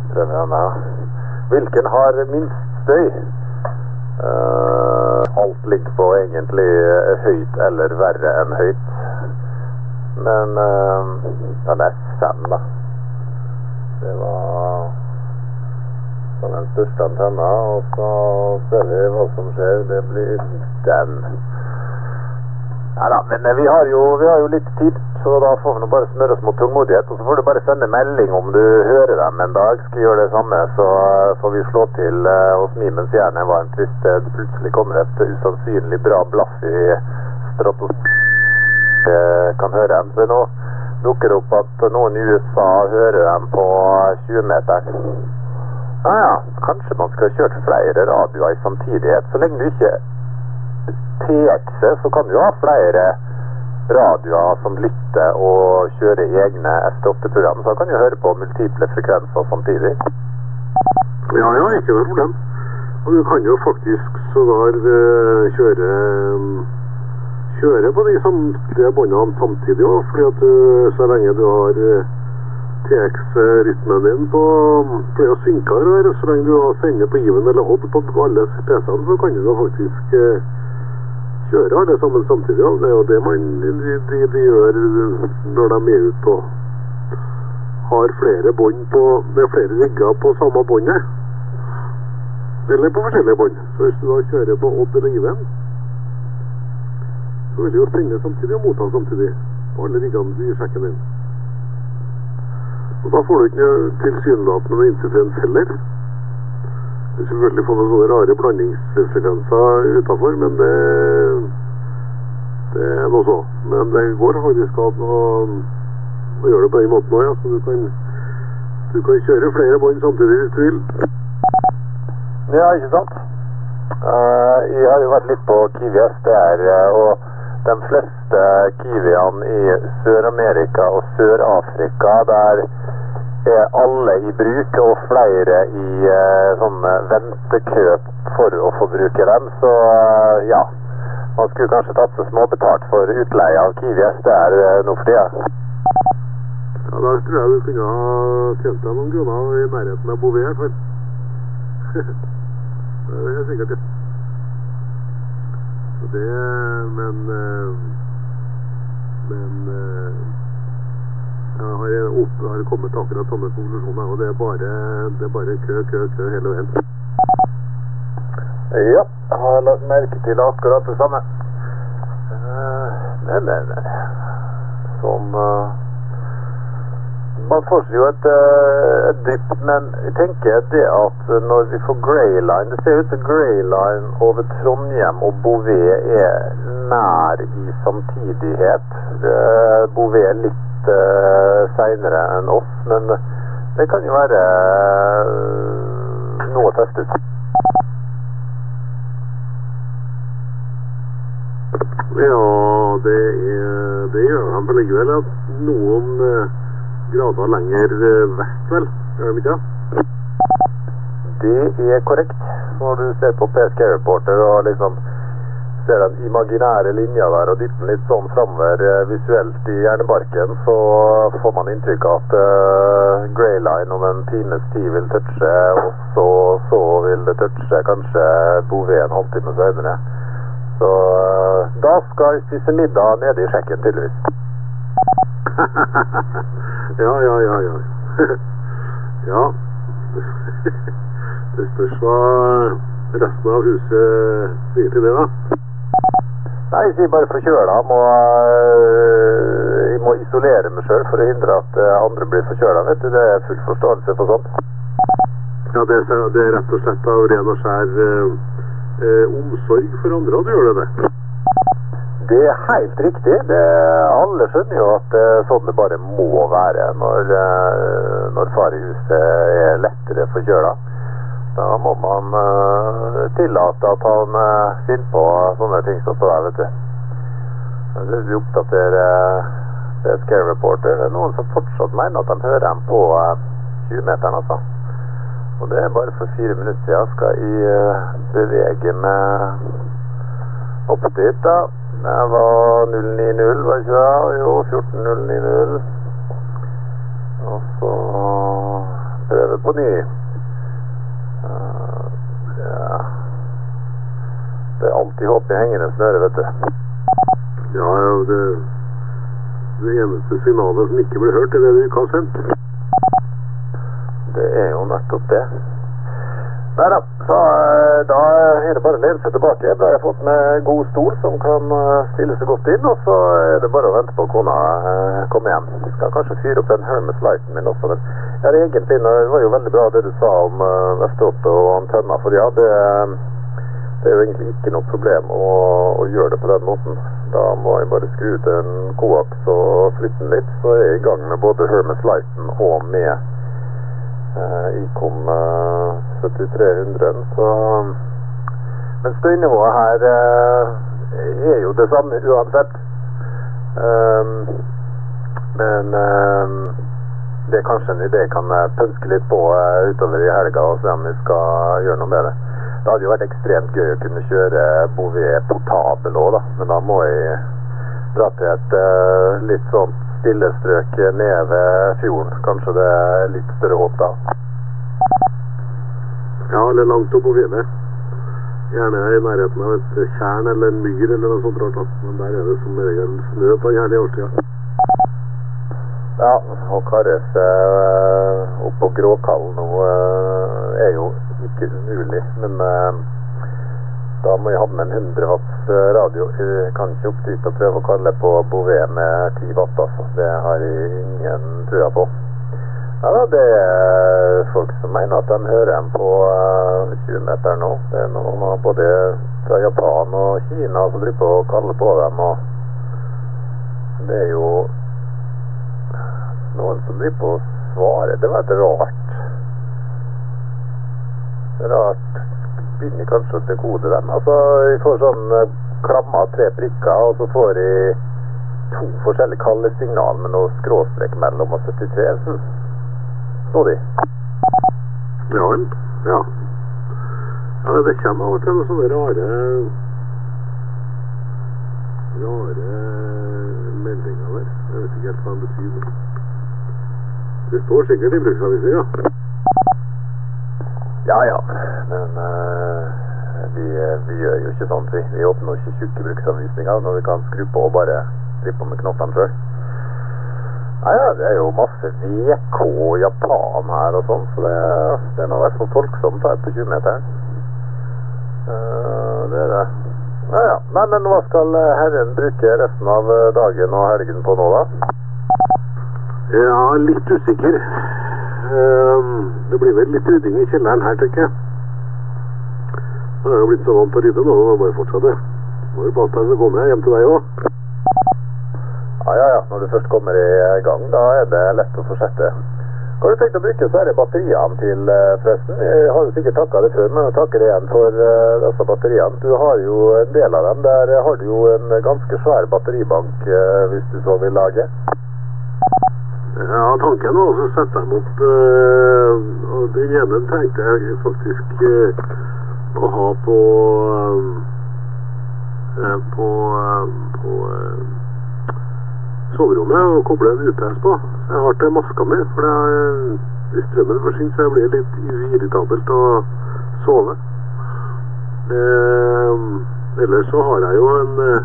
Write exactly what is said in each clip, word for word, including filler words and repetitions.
prøver denne. Hvilken har minst støy? Uh, alt ligger på egentlig høyt eller verre enn høyt. Men uh, den er S fem da. Det var den største antenna, og så ser vi hva som skjer. Det blir den. Ja da, men vi har jo, vi har jo litt tid, så da får vi nå bare smøre oss mot tålmodighet, og så får du bare sende melding om du hører dem en dag. Skal gjøre det samme, så får vi slå til uh, hos meg mens hjernen er varmt hvis det plutselig kommer et usannsynlig bra blaff i stratosfæren. Jeg kan høre dem, så nå dukker opp at noen i U S A hører dem på tjue meter. Ja, ja, kanskje man skal ha kjørt flere radioer i samtidighet. Så lenge du ikke T X-er, så kan du ha flere radioer som lytter og kjører egne F åtte program. Så kan du høre på multiple frekvenser samtidig. Ja, ja, ikke noe problem. Og du kan jo faktisk sågar uh, kjøre, um, kjøre på de samtlige båndene samtidig også, fordi at du, så lenge du har uh, T X-rytmen din på, for det å synke det der, så lenge du sender på Even eller Odd på alle P C-ene, så kan du da faktisk uh, kjøre alle sammen samtidig. Ja. Det er jo det man, de, de, de gjør når de er ute og har flere bånd på, med flere rigger på samme båndet. Eller på forskjellige bånd. Så hvis du da kjører på Odd eller Even, så vil du jo sende samtidig og motta samtidig på alle riggene i sjekken din. Og da får du ikke tilsynelatende med interferens heller. Du vil selvfølgelig få noen sånne rare blandingsfrekvenser utenfor, men det, det er noe så. Men det går faktisk an å, å gjøre det på den måten også, ja. Så du kan, du kan kjøre flere bånd samtidig hvis du vil. Ja, ikke sant? Uh, jeg har jo vært litt på Kiwi S D R, og de fleste Kiwiene i Sør-Amerika og Sør-Afrika, der er alle i bruk, og flere i uh, sånne ventekø for å få bruke dem. Så uh, ja, man skulle kanskje tatt seg småbetalt for utleie av Kiwi S D R uh, nå for tida. Ja, da tror jeg du kunne ha tjent deg noen kroner i nærheten av Bouvet, i hvert fall. Det er sikkert det. Så det, men men jeg har, opp, har kommet til akkurat samme konklusjoner, og det er bare, det er bare kø, kø, kø hele veien. Ja, jeg har lagt merke til akkurat det samme. Men, men, men, som... Uh, man får jo et, et dypp, men jeg tenker det at når vi får Greyline, det ser ut som Greyline over Trondheim og Bouvet er nær i samtidighet. Bouvet er litt uh, senere enn oss, men det kan jo være uh, noe å teste ut. Ja, det, er, det gjør han for likevel at noen... Uh, grader lenger vest, vel? Gjør de ikke? Det er korrekt. Når du ser på P S K Reporter og liksom ser den imaginære linja der og dytter den litt sånn fremover visuelt i hjernebarken, så får man inntrykk av at uh, Greyline om en times tid vil touche, og så, så vil det touche kanskje Bouvet en halvtime senere. Så uh, da skal jeg spise middag nede i sjekken, tydeligvis. Ja, ja, ja, ja. Ja. Det spørs hva resten av huset sier til det, da. Nei, jeg sier bare forkjøla. Jeg må, jeg må isolere meg selv for å hindre at andre blir forkjøla, vet du. Det er full forståelse for sånt. Ja, det er, det er rett og slett av ren og skjær eh, eh, omsorg for andre, og du gjør det det. Det er helt riktig. Det, alle skjønner jo at uh, sånn det bare må være når, uh, når far i huset er lettere forkjøla. Da må man uh, tillate at han uh, finner på sånne ting som det der, vet du. Vi oppdaterer uh, P S K Reporter. Det er noen som fortsatt mener at de hører dem på uh, tjue meteren, altså. Og det er bare for fire minutter siden skal jeg uh, bevege meg opp dit, da. Det var null ni null, var ikke det? Jo, fjorten null ni null. Og så prøve på ny. Uh, ja. Det er alltid håp i hengende snøre, vet du. Ja, det, det eneste signalet som ikke blir hørt er det du ikke har sendt. Det er jo nettopp det. Neida, så da er det bare å lene seg tilbake. Da har jeg fått med god stol som kan stille seg godt inn, og så er det bare å vente på kona komme hjem. Jeg skal kanskje fyre opp den Hermes Lighten min også. Men ja, det, egentlig, det var jo veldig bra det du sa om Vestrått og antenna, for ja, det, det er jo egentlig ikke noe problem å, å gjøre det på den måten. Da må jeg bare skru ut en koaks og flytte den litt, så er jeg i gang med både Hermes Lighten og med Uh, ICOM uh, syttitre hundre, så men støynivået her uh, er jo det samme uansett. Um, men um, det er kanskje en idé jeg kan pønske litt på uh, utover i helga og se om vi skal gjøre noe med det. Det hadde jo vært ekstremt gøy å kunne kjøre Bouvet portabel også da, men da må jeg dra til et uh, litt sånn stillestrøk ned ved fjorden. Kanskje det er litt større håp da. Ja, eller langt opp på fjellet. Gjerne i nærheten av et tjern eller en myr eller noe sånt rart. Men der er det som regel snø på gjerne i årstida. Ja, og Karres uh, opp på Gråkallen nå uh, er jo ikke umulig, men uh, da må jeg ha med en hundre watts radio. Jeg kan ikke opp dit og prøve å kalle på Bouvet med ti watt, altså. Det har jeg ingen trua på. Ja da, det er folk som mener at de hører en på uh, tjue meter nå. Det er noen både fra Japan og Kina som driver på å kalle på dem, og det er jo noen som driver på å svare. Det var et rart. Rart. Begynner kanskje å dekode dem. Altså, jeg får sånn uh, klamma tre prikker, og så får jeg to forskjellige kallesignal med noe skråstrek mellom og syttitre. Hm. Så de. Ja, vel. Ja. Ja, det kommer av og til noen sånne rare rare meldinger der. Jeg vet ikke helt hva det betyr. Det står sikkert i bruksanvisning, ja. Ja, ja, men uh, vi, vi gjør jo ikke sånt, vi, vi åpner ikke tjukke bruksanvisninger når vi kan skru på og bare skru på med knottene selv. Ja, ja, det er jo masse V K og Japan her og sånn, så det, det er noe i hvert fall folksomt her på tjue meteren. Uh, det er det. Ja, ja, nei, men hva skal herren bruke resten av dagen og helgen på nå da? Ja, litt usikker. Det blir vel litt rydding i kjelleren her, tenker jeg. Det er jo blitt så vant å rydde nå, nå må jeg bare fortsette. Så må du passe deg, så kommer jeg hjem til deg også. Ja, ja, ja. Når du først kommer i gang, da er det lett å fortsette. Hva har du tenkt å bruke svære batteriene til, forresten? Jeg har jo sikkert takket det før, men jeg takker igjen for uh, disse batteriene. Du har jo en del av dem. Der har du jo en ganske svær batteribank, uh, hvis du så vil lage. Ja, tanken var også å sette dem opp, øh, og den ene tenkte jeg faktisk øh, å ha på øh, på, øh, på øh, soverommet og koble en U P S på. Så jeg har til maska mi, for det er, hvis strømmen forsvinner så blir det litt irritabelt å sove. Eh, ellers så har jeg jo en øh,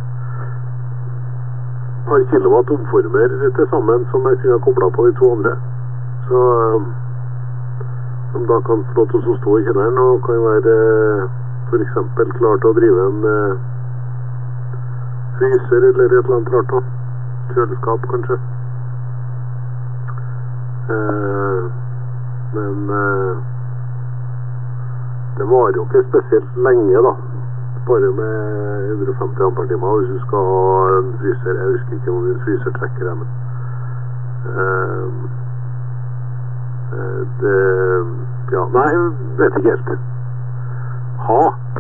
par kilowatt omformer til sammen som jeg kunne ha koblet på de to andre. Så som da kan få lov til å stå i kjelleren og kan være for eksempel klart å drive en uh, fryser eller et eller annet rart da. Kjøleskap kanskje. Uh, men uh, det var jo ikke spesielt lenge da. Bare med hundre og femti ampertimer hvis du skal ha en fryser. Jeg husker ikke om en fryser trekker det, men uh, uh, det, ja, nei, jeg vet ikke helt. Ha.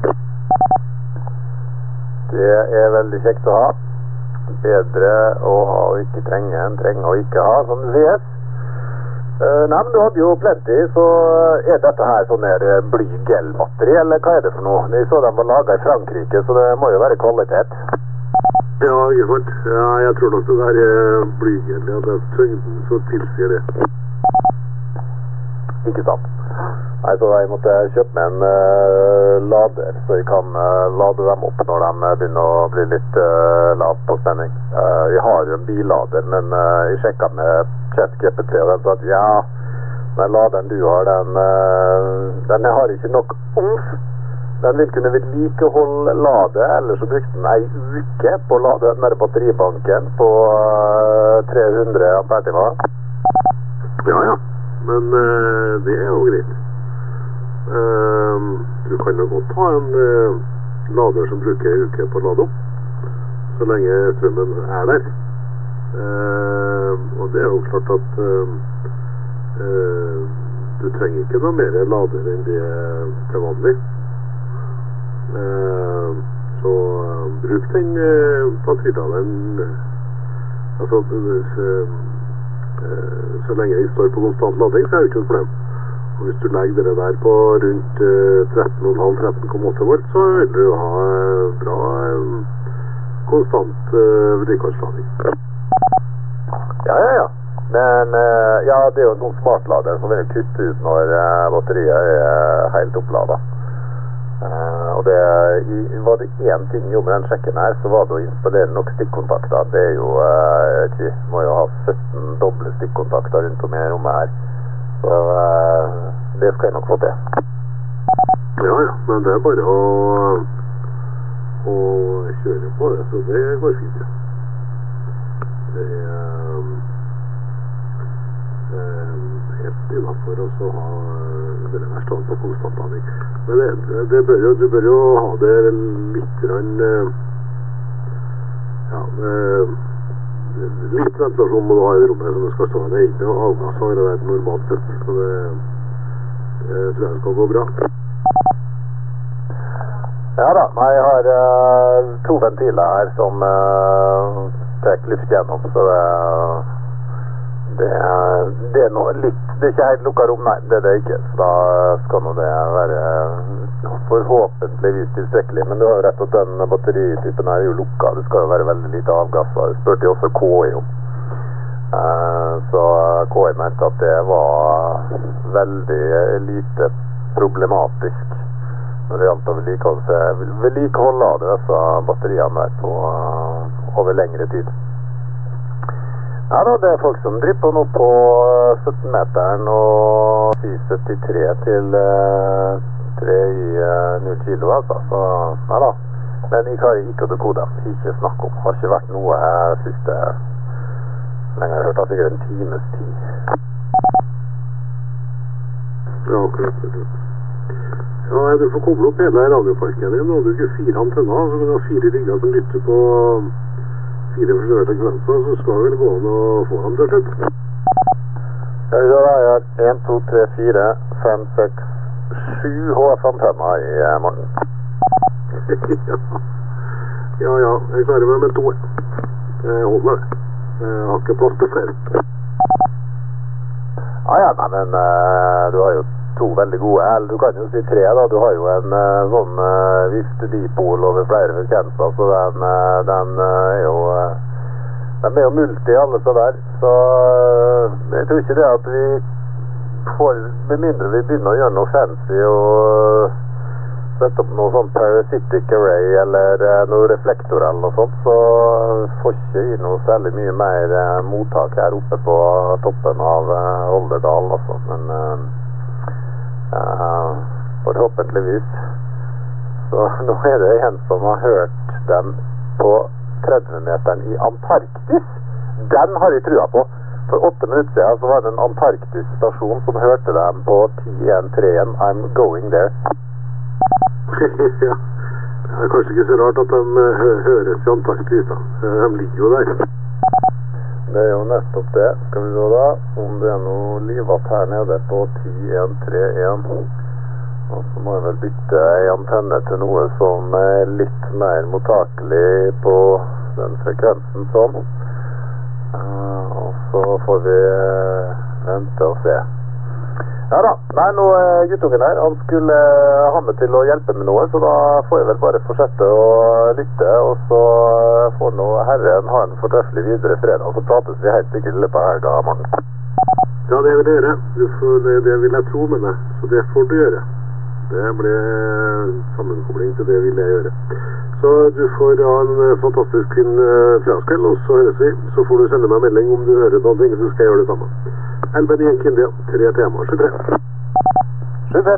Det er veldig kjekt å ha. Bedre å ha og ikke trenge enn trenge å ikke ha, som det sies. Uh, nei, men du hadde jo plenty, så er dette her sånn her bly-gel-batteri, eller hva er det for noe? De så de var laget i Frankrike, så det må jo være kvalitet. Ja, ikke sant. Ja, jeg tror nok det der er bly-gel, ja, det er tyngden så tilsier det. Ikke sant? Nei, så jeg måtte kjøpe meg en uh, lader, så jeg kan uh, lade dem opp når de begynner å bli litt uh, lav på spenning. Uh, jeg har jo en billader, men uh, jeg sjekket med ChatGPT, og den sa at ja, den laderen du har, den, uh, den har ikke nok omf. Den vil kunne vedlikeholde ladet, eller så brukte den ei uke på å lade den der batteribanken på uh, tre hundre amperetimer. Ja, ja. Men uh, det er jo greit. Uh, du kan jo godt ha en uh, lader som bruker en uke på å lade opp, så lenge strømmen er der. Uh, og det er jo klart at uh, uh, du trenger ikke noe mer lader enn det til vanlig. Uh, så uh, bruk den uh, batteriladeren uh, altså uh, så lenge de står på konstant lading, så er det ikke noe problem. Og hvis du legger det der på rundt tretten komma fem til tretten komma åtte volt, så vil du ha bra konstant vedlikeholdslading. Ja, ja, ja. Men ja, det er jo en sånn smartlader som vil kutte ut når batteriet er helt oppladet. Uh, og det i, var det en ting jo med den sjekken her, så var det å installere nok stikkontakter. Det er jo uh, ikke, må jo ha sytten doble stikkontakter rundt om i rommet her, så uh, det skal jeg nok få til. Ja, ja, men det er bare å å kjøre på det, så det går fint, ja. Det er um, um, helt innenfor å så ha det der stående på konstant lading. Men det, det bør jo, du bør jo ha det litt rann, ja, litt ventilasjon må du ha i rommet som det skal stå. Det er ikke noe avgass av det der normalt sett, så det, det tror jeg skal gå bra. Ja da, jeg har uh, to ventiler her som uh, tek luft gjennom, så det, det, det er noe litt, det er ikke helt lukket rom, nei, det er det ikke, så da skal nå det være forhåpentligvis tilstrekkelig, men du har jo rett at den batteritypen er jo lukket, det skal jo være veldig lite avgasser, det spurte jo også K I om. Uh, så K I mente at det var veldig lite problematisk når det gjaldt å vedlikeholde, vedlikeholde av disse batteriene der på, uh, over lengre tid. Ja da, det er folk som driver på nå på sytten meteren og ti syttitre til uh, tre i uh, null kilo, altså, så ja da. Men jeg har ikke å kode dem, ikke snakk om. Har ikke vært noe her siste, lenge jeg har hørt at sikkert en times tid. Ja, akkurat, akkurat. Ja, nei, du får koble opp hele radioparken din, og du har ikke fire antenner, så kan du ha fire rigger som lytter på fire forskjellige frekvenser, så skal vel gå an å få dem til slutt. Ja, jeg har en, to, tre, fire, fem, seks, sju H F-antenner i morgen. ja. ja, ja, jeg klarer meg med to. Jeg holder det. Jeg har ikke plass til flere. Ah, ja, nei, men uh, du har jo to veldig gode, eller du kan jo si tre da, du har jo en uh, sånn uh, viftedipol over flere frekvenser, så den, uh, den uh, er jo uh, den er jo multi alle så der, så uh, jeg tror ikke det at vi får, med mindre vi begynner å gjøre noe fancy og uh, sette opp noe sånn parasitic array eller uh, noe reflektor eller noe sånt, så uh, får ikke i noe særlig mye mer uh, mottak her oppe på toppen av uh, Olderdal, altså, men uh, Uh, forhåpentligvis så nå er det en som har hørt dem på tretti meteren i Antarktis. Den har jeg trua på. For åtte minutter siden så var det en Antarktis-stasjon som hørte dem på ti en tre en. I'm going there. Ja, det er kanskje ikke så rart at de hø høres i Antarktis da. De ligger jo der. Det er jo nettopp det. Skal vi se da, om det er noe livat her nede på ti en tre en. Og så må jeg vel bytte en antenne til noe som er litt mer mottakelig på den frekvensen sånn. Uh, og så får vi uh, vente og se. Ja da, nei, nå er guttungen her, han skulle ha med til å hjelpe med noe, så da får jeg vel bare fortsette å lytte, og så får nå herren ha en fortreffelig videre fredag, og så prates vi helt sikkert i løpet av helga, morgen. Ja, det vil jeg gjøre. Du får, det, det vil jeg tro med deg, så det får du gjøre. Det ble sammenkobling til det vil jeg gjøre. Så du får ha en fantastisk fin fredagskveld, og så høres vi. Så får du sende meg melding om du hører noen ting, så skal jeg gjøre det samme. Elben i en Kindia, tre temaer, sju tre. sju tre.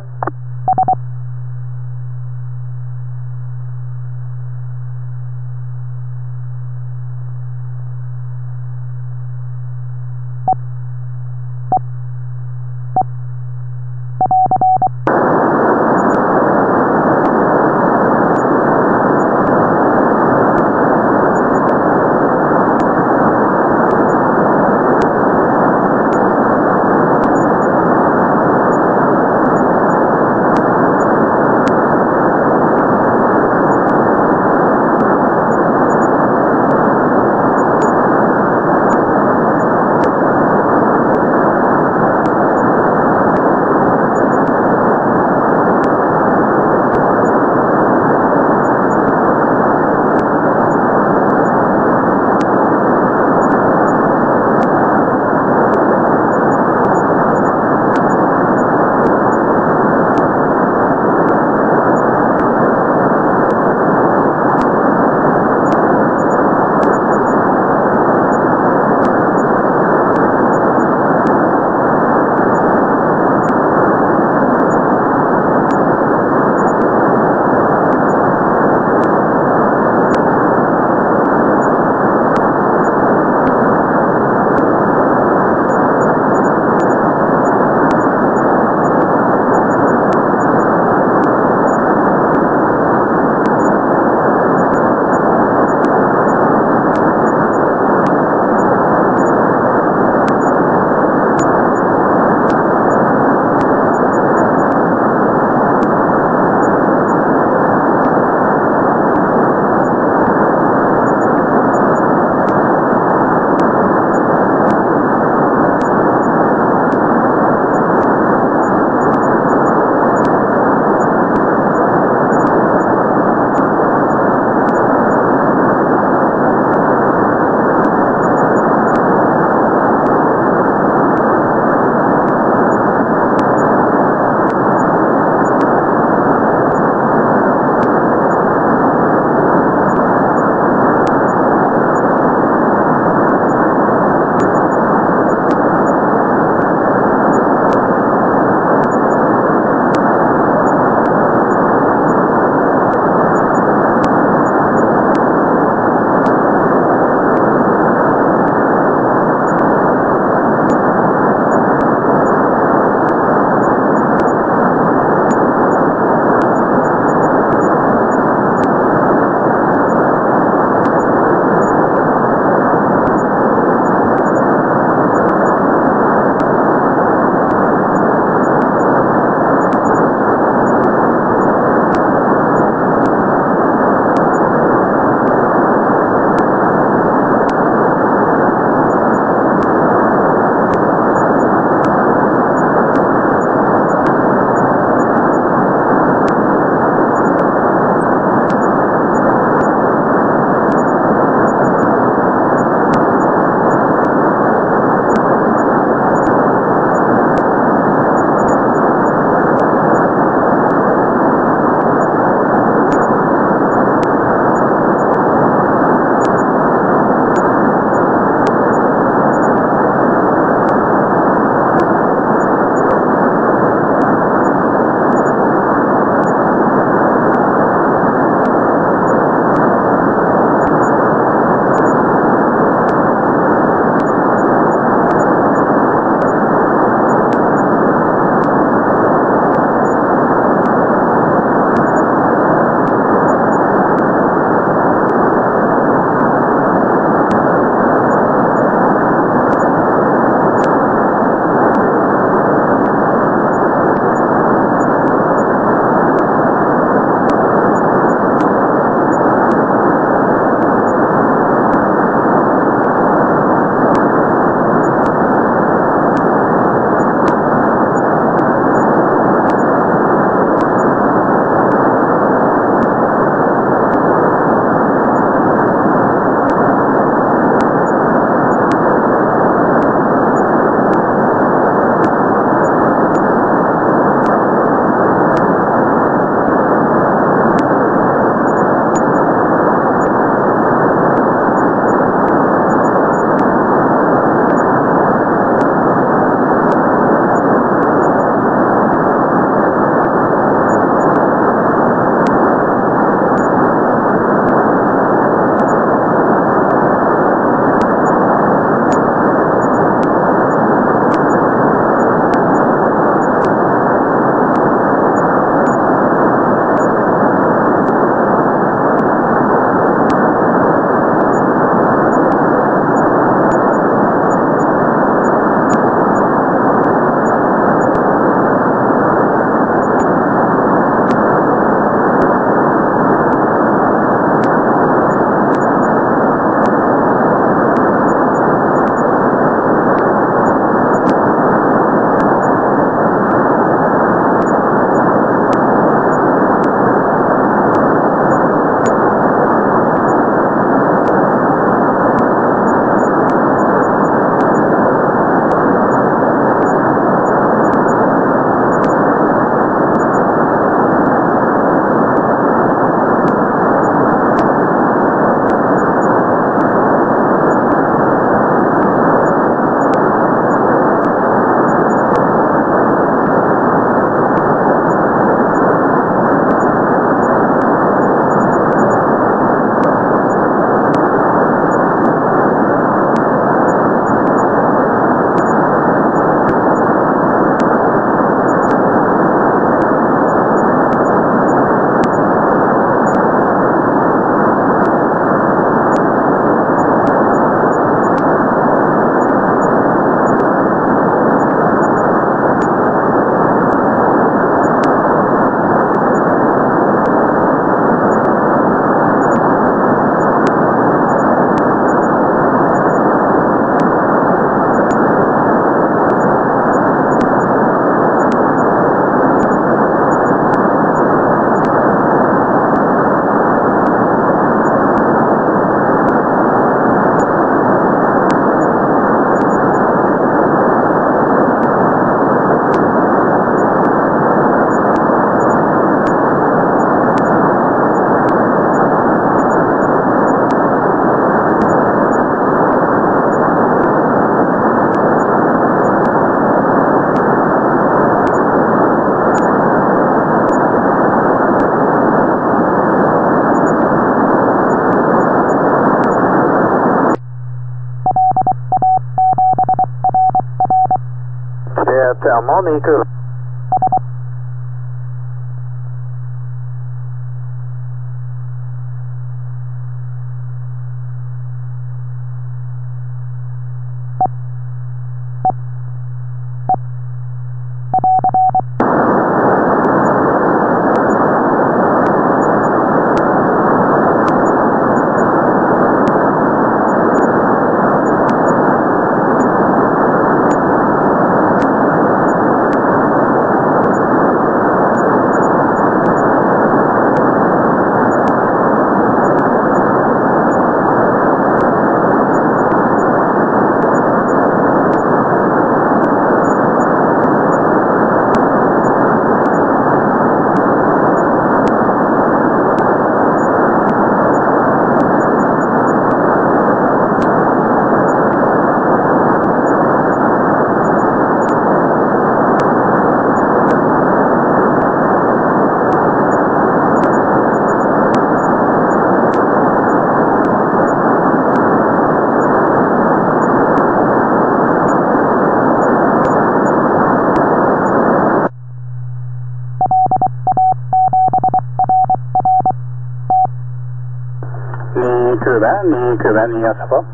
Ja, ni kurve. Ny kurve, ny kurve, ny S F.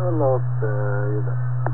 enn hos uh, Jude.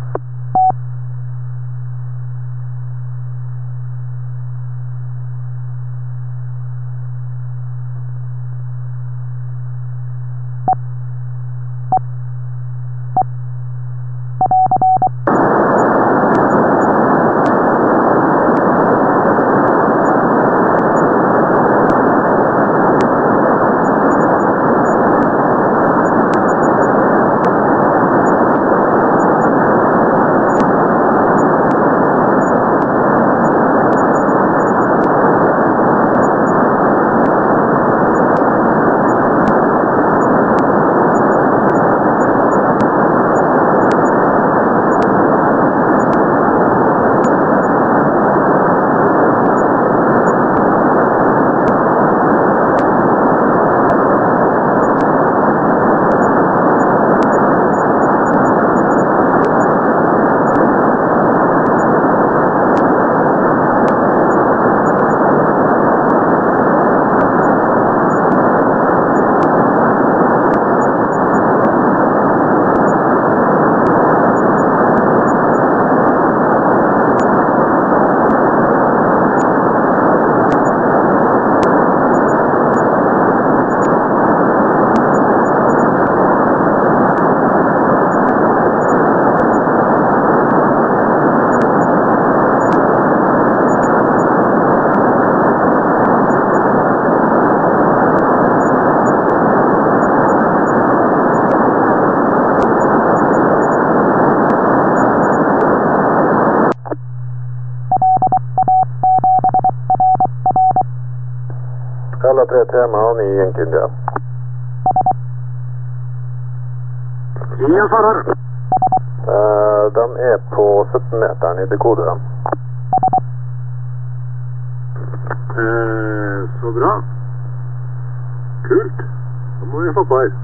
Alla tre tema ni Yankee India. Ingen svarer. Uh, de er på sytten meteren i dekode. Eh, så bra. Kult. Da må vi slappe her.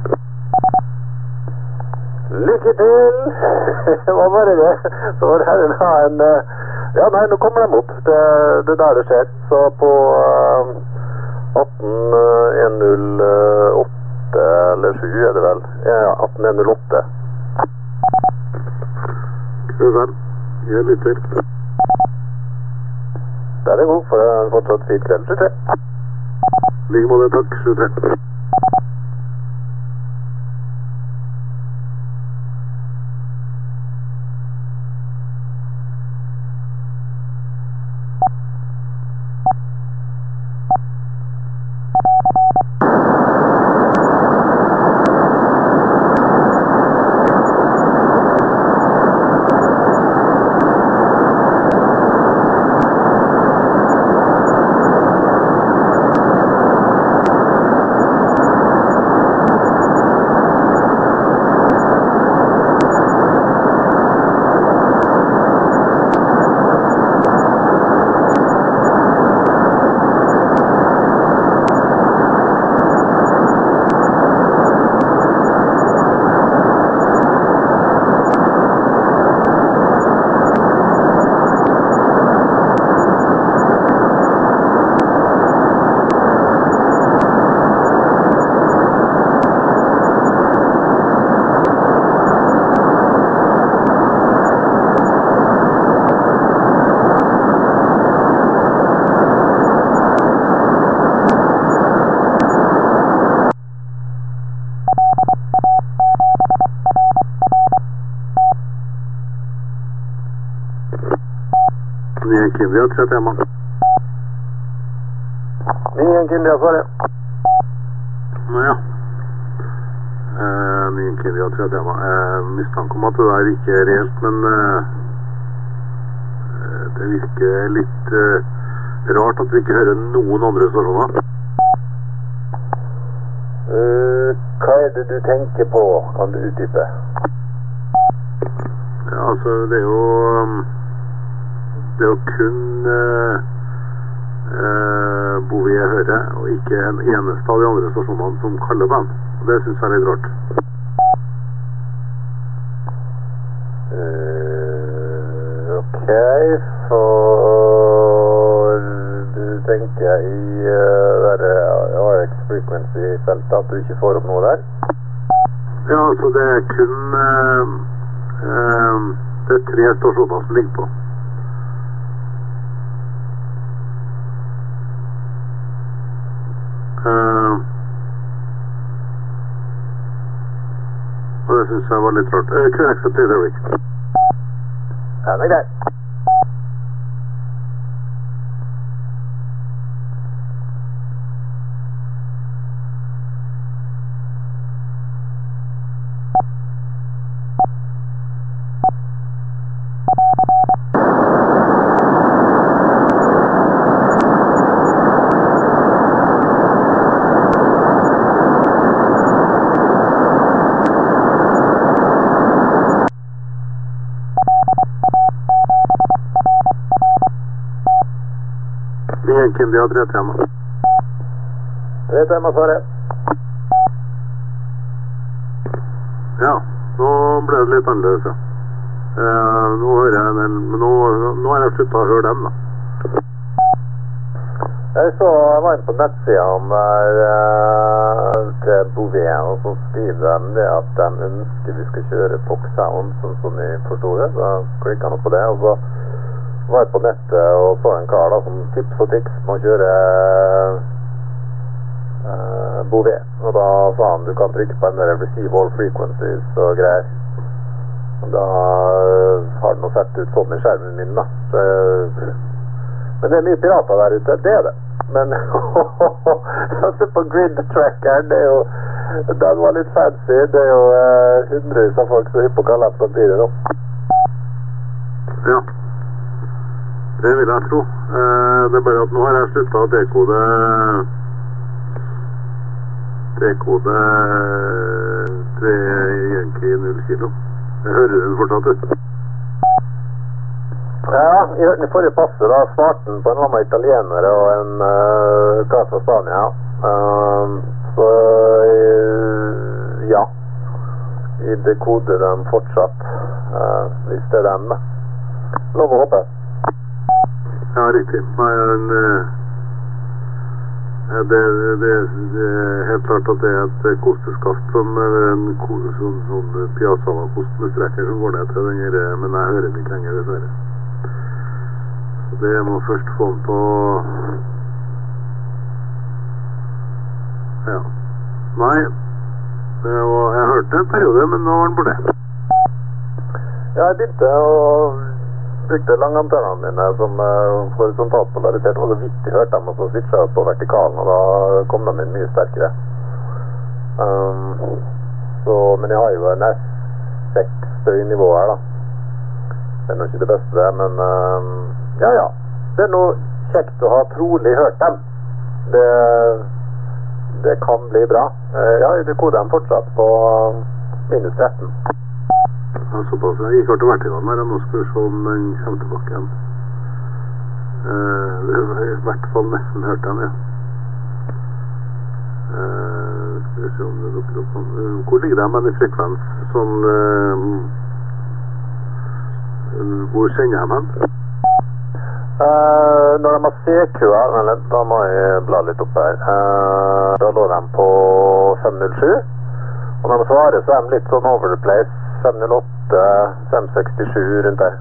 Lykke til! Hva var det det? Så var det her en, en ja, nei, nå kommer de opp. Det, det er der det skjer. Så på uh, atten en null åtte eller sju er det vel. Ja, atten en null åtte. Skal vel. Jeg lytter. Der er god, for det er fortsatt fint kveld. tjuetre. Ligge med det, takk. tjuetre. Yankee India, tre tema. Ni Yankee India, svarer. Nå ja. Eh, Ny Yankee India, tre tema. Eh, mistanke om at det der ikke er reelt, men eh, det virker litt eh, rart at vi ikke hører noen andre stasjoner. Uh, hva er det du tenker på? Kan du utdype? Ja, altså, det er jo um, det er jo kun uh, uh, Bowie jeg hører, og ikke en eneste av de andre stasjonene som kaller band. Og det synes jeg er litt rart. Uh, ok, for du tenker i uh, der R X frequency-feltet at du ikke får opp noe der? Ja, altså det er kun uh, uh, det er tre stasjoner som ligger på. Uh, og det synes jeg var litt rart. Uh, Q X til Eric. Ja, det er greit. Kindi har tre tema. Tre tema, svaret. Ja, nå ble det litt annerledes, ja. Eh, nå hører jeg en del, men nå, nå har jeg sluttet å høre dem, da. Jeg så, jeg var inne på nettsiden der uh, til Bouvet, og så skriver de det at de ønsker vi skal kjøre Fox Sound, sånn som vi forstod det, så klikket han opp på det, og så var jeg på nettet og så en kar da, som tips og tips må kjøre uh, Bouvet, og da sa han du kan trykke på en der receive all frequencies og greier. Og da uh, har den sett ut sånn i skjermen min da. Så, uh, men det er mye pirater der ute, det er det. Men se på grid tracker, det er jo, den var litt fancy, det er jo uh, hundrevis av folk som er på kallet samtidig nå. Ja. Det vil jeg tro. Eh, det er bare at nå har jeg sluttet å dekode dekode tre Yankee null kilo. Jeg hører den fortsatt ut. Ja, jeg hørte den i forrige passe, da svarte den på en annen italiener og en uh, kar fra Spania. Uh, så uh, ja, jeg dekoder den fortsatt, uh, hvis det er den da. Lov å håpe. Ja, riktig. Nei, en, uh, det, det, det er helt klart at det er et kosteskaft som en sånn, sånn Piazza-kost med strekker som går ned til den her, men jeg hører den ikke lenger, dessverre. Så det må først få den på ja. Nei, det var, jeg hørte en periode, men nå var den borte. Ja, jeg begynte å brukte langantennene mine som uh, horisontalt polarisert, og så vidt jeg hørte dem, og så switchet jeg på vertikalen, og da kom de inn mye sterkere. Um, så, men jeg har jo en S seks støynivå her da. Det er nok ikke det beste, men um, ja, ja. Det er noe kjekt å ha trolig hørt dem. Det, det kan bli bra. Uh, ja, jeg dekoder dem fortsatt på minus tretten. Ja, såpass. Jeg gikk til vertikalen her, og nå skal vi se om den kommer tilbake igjen. Uh, det har i hvert fall nesten hørt den, ja. Uh, skal vi se om det dukker opp. Uh, hvor ligger det med en frekvens som... Uh, uh, hvor sender jeg med den? Uh, når de har C Q-er, eller da må jeg bla litt opp her. Uh, da lå de på fem null sju, og når de svarer så er de litt sånn over the place. fem null åtte, fem sekstisju rundt der.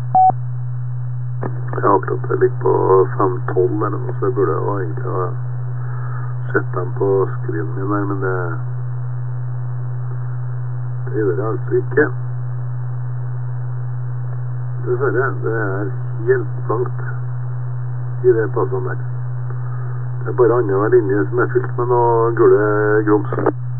Ja, akkurat. Det ligger på fem tolv eller noe, så jeg burde jo egentlig ha sett dem på skrinen min der, men det det gjør jeg altså ikke. Dessverre, det er helt blankt i det plassene der. Det er bare andre hver linje som er fylt med noe gule grums.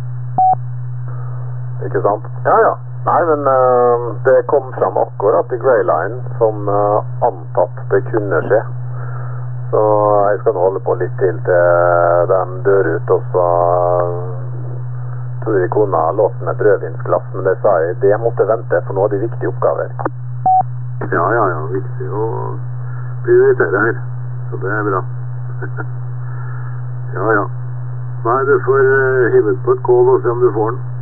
Ikke sant? Ja, ja. Nei, men uh, det kom fram akkurat i Greyline som uh, antatt det kunne skje. Så jeg skal nå holde på litt til til den dør ut, og så uh, tror jeg kona låst med et rødvinsglass, men det sa jeg, det måtte vente, for nå er det viktige oppgaver. Ja, ja, ja, viktig å prioritere her, så det er bra. Ja, ja. Nei, du får uh, hive ut på et kål og se om du får den.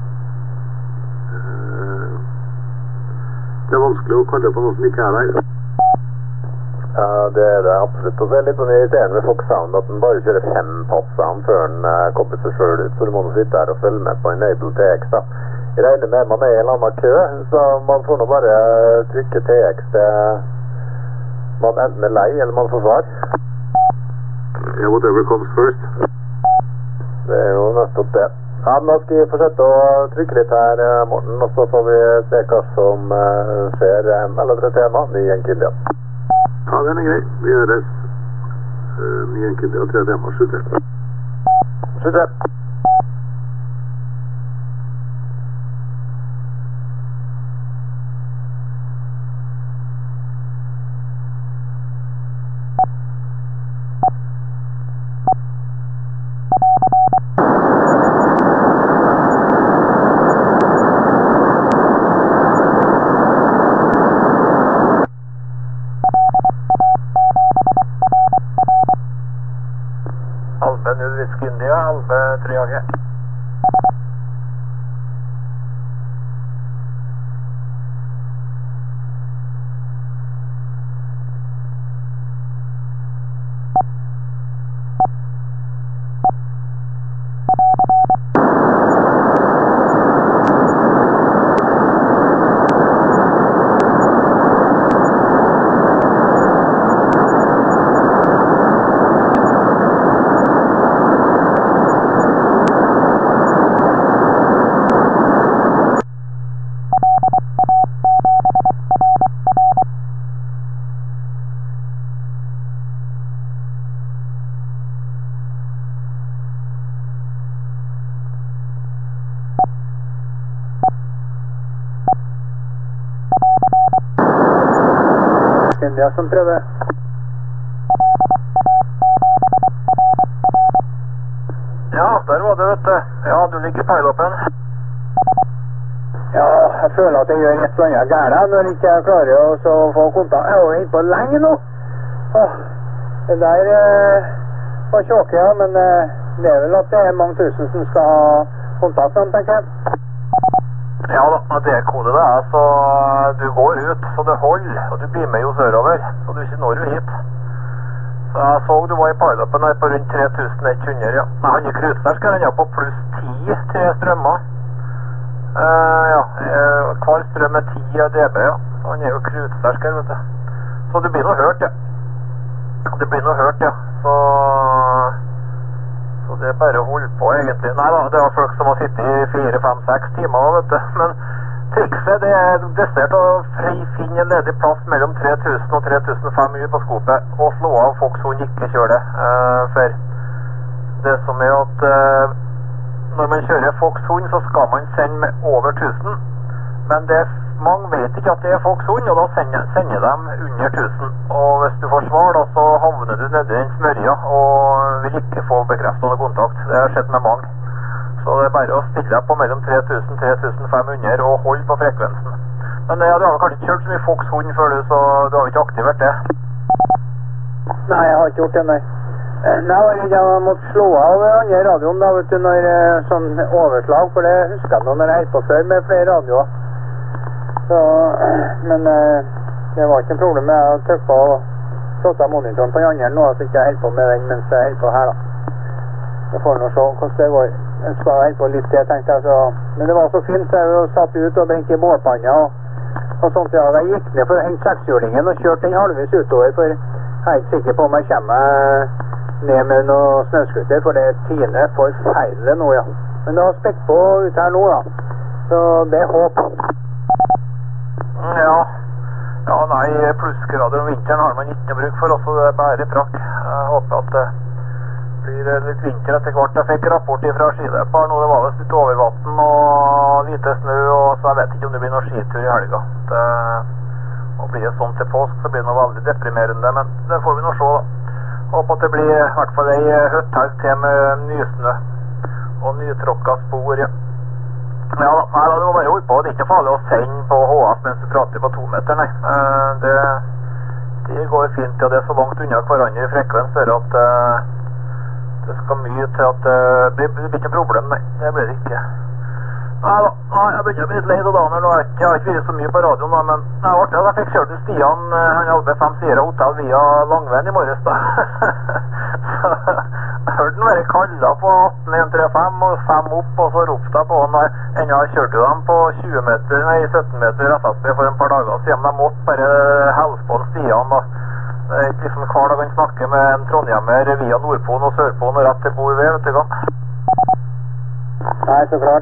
Det er vanskelig å kalle på noe som ikke er der. Ja, det er det absolutt. Og så er det litt sånn irriterende med Fox Sound at den bare kjører fem pass sound før den uh, kobler seg selv ut, så du må nå sitte her og følge med på Enable T X da. Jeg regner med man er i en eller annen kø, så man får nå bare trykke T X til man enten er lei eller man får svar. Yeah, whatever comes first. Det er jo nettopp det. Ja, men da skal jeg fortsette å trykke litt her, Morten, og så får vi se hva som uh, skjer mellom tre tema i Gjenkidia. Ja, den er grei. Vi gjøres uh, i Gjenkidia tre tema, sju tre. sju tre. Albe Nudvisk India, Albe tre A G. India som prøver. Ja, der var det, vet du. Ja, du ligger i peiloppen. Ja, jeg føler at jeg gjør et eller annet gærent når jeg ikke klarer å så få kontakt. Jeg har jo hendt på lenge nå. Åh, det der eh, var tjåke, ja, men eh, det er vel at det er mange tusen som skal ha kontakt med, tenker jeg. Ja da, det er kode det er, så du går ut, så det holder, og du blir med jo sørover, så du ikke når jo hit. Så jeg så du var i pilopen her på rundt tre tusen ett hundre, ja. Nei, han er cruisersker, han er på pluss ti til strømmer. Uh, ja, uh, hver strøm er ti dB, ja. Så han er jo cruisersker, vet du. Så det blir noe hørt, ja. Det blir noe hørt, ja. Så... Så det er bare å holde på, egentlig. Nei da, det var folk som har sittet i fire, fem, seks timer, vet du. Men trikset, det er dessert å finne en ledig plass mellom tre tusen og tre tusen fem hundre på skopet, og slå av Foxhund ikke kjør det. Uh, for det som er at uh, når man kjører Foxhund, så skal man sende med over tusen. Men det, mange vet ikke at det er Foxhund, og da sender, sender de under tusen. Og hvis du får svar, da, så havner du nede i den smørja, og vil ikke få bekreftet noe kontakt. Det har skjedd med mange. Så det er bare å stille deg på mellom tre tusen og tre tusen fem hundre og holde på frekvensen. Men ja, du har kanskje ikke kjørt så mye Foxhund før du, så du har ikke aktivert det. Nei, jeg har ikke gjort det, nei. Nei, jeg måtte slå av andre radioen da, vet du, når sånn overslag, for det husker jeg nå når jeg holdt på før med flere radioer. Så, men det var ikke en problem med å trykke på og slått av monitoren på den andre nå, så ikke jeg holdt på med den mens jeg holdt på her da. Jeg får nå se hvordan det går. Jeg skal holde på litt til, tenkte jeg, så... Men det var så fint, så jeg satt ut og brente i bålpanna og, og sånt. Ja, jeg gikk ned for å hente sekshjulingen og kjørte den halvvis utover, for jeg er ikke sikker på om jeg kommer ned med noe snøskutter, for det tiner forferdelig nå, ja. Men det har spekk på ut her nå, da. Så det er håp. Ja, ja nei, plussgrader om vinteren har man ikke bruk for, også det er bare prakk. Jeg håper at det blir litt vinter etter hvert. Jeg fikk rapport fra skiløperen nå, det var vist litt overvatten og lite snø, og så jeg vet ikke om det blir noe skitur i helga. Det, og blir det sånn til påsk, så blir det noe veldig deprimerende, men det får vi nå se da. Håper at det blir i hvert fall ei høtthelg til med nysnø og nytråkka spor, ja. Ja da, nei da, det må bare holde på. Det er ikke farlig å sende på H F mens du prater på to meter, nei. Uh, det, det går fint, og det er så langt unna hverandre i frekvens, at uh, det skal mye til at uh, det blir, det blir ikke problem, nei. Det blir det ikke. Nei da, nei, jeg begynner å bli litt lei da, når jeg har ikke vært så mye på radioen da, men det var artig at jeg fikk kjørt en Stian, han Albe fem Sierra Hotel via Langveien i morges da. Så, jeg hørte den bare kallet på atten en tre fem og fem opp, og så ropte jeg på han. Enda kjørte jo dem på tjue meter, nei sytten meter S S B for en par dager siden. De måtte bare helse på en Stian da. Det er ikke liksom hver dag han snakker med en Trondheimer via Nordpolen og Sørpolen og rett til Bo I V, vet du hva? Nei, så klart.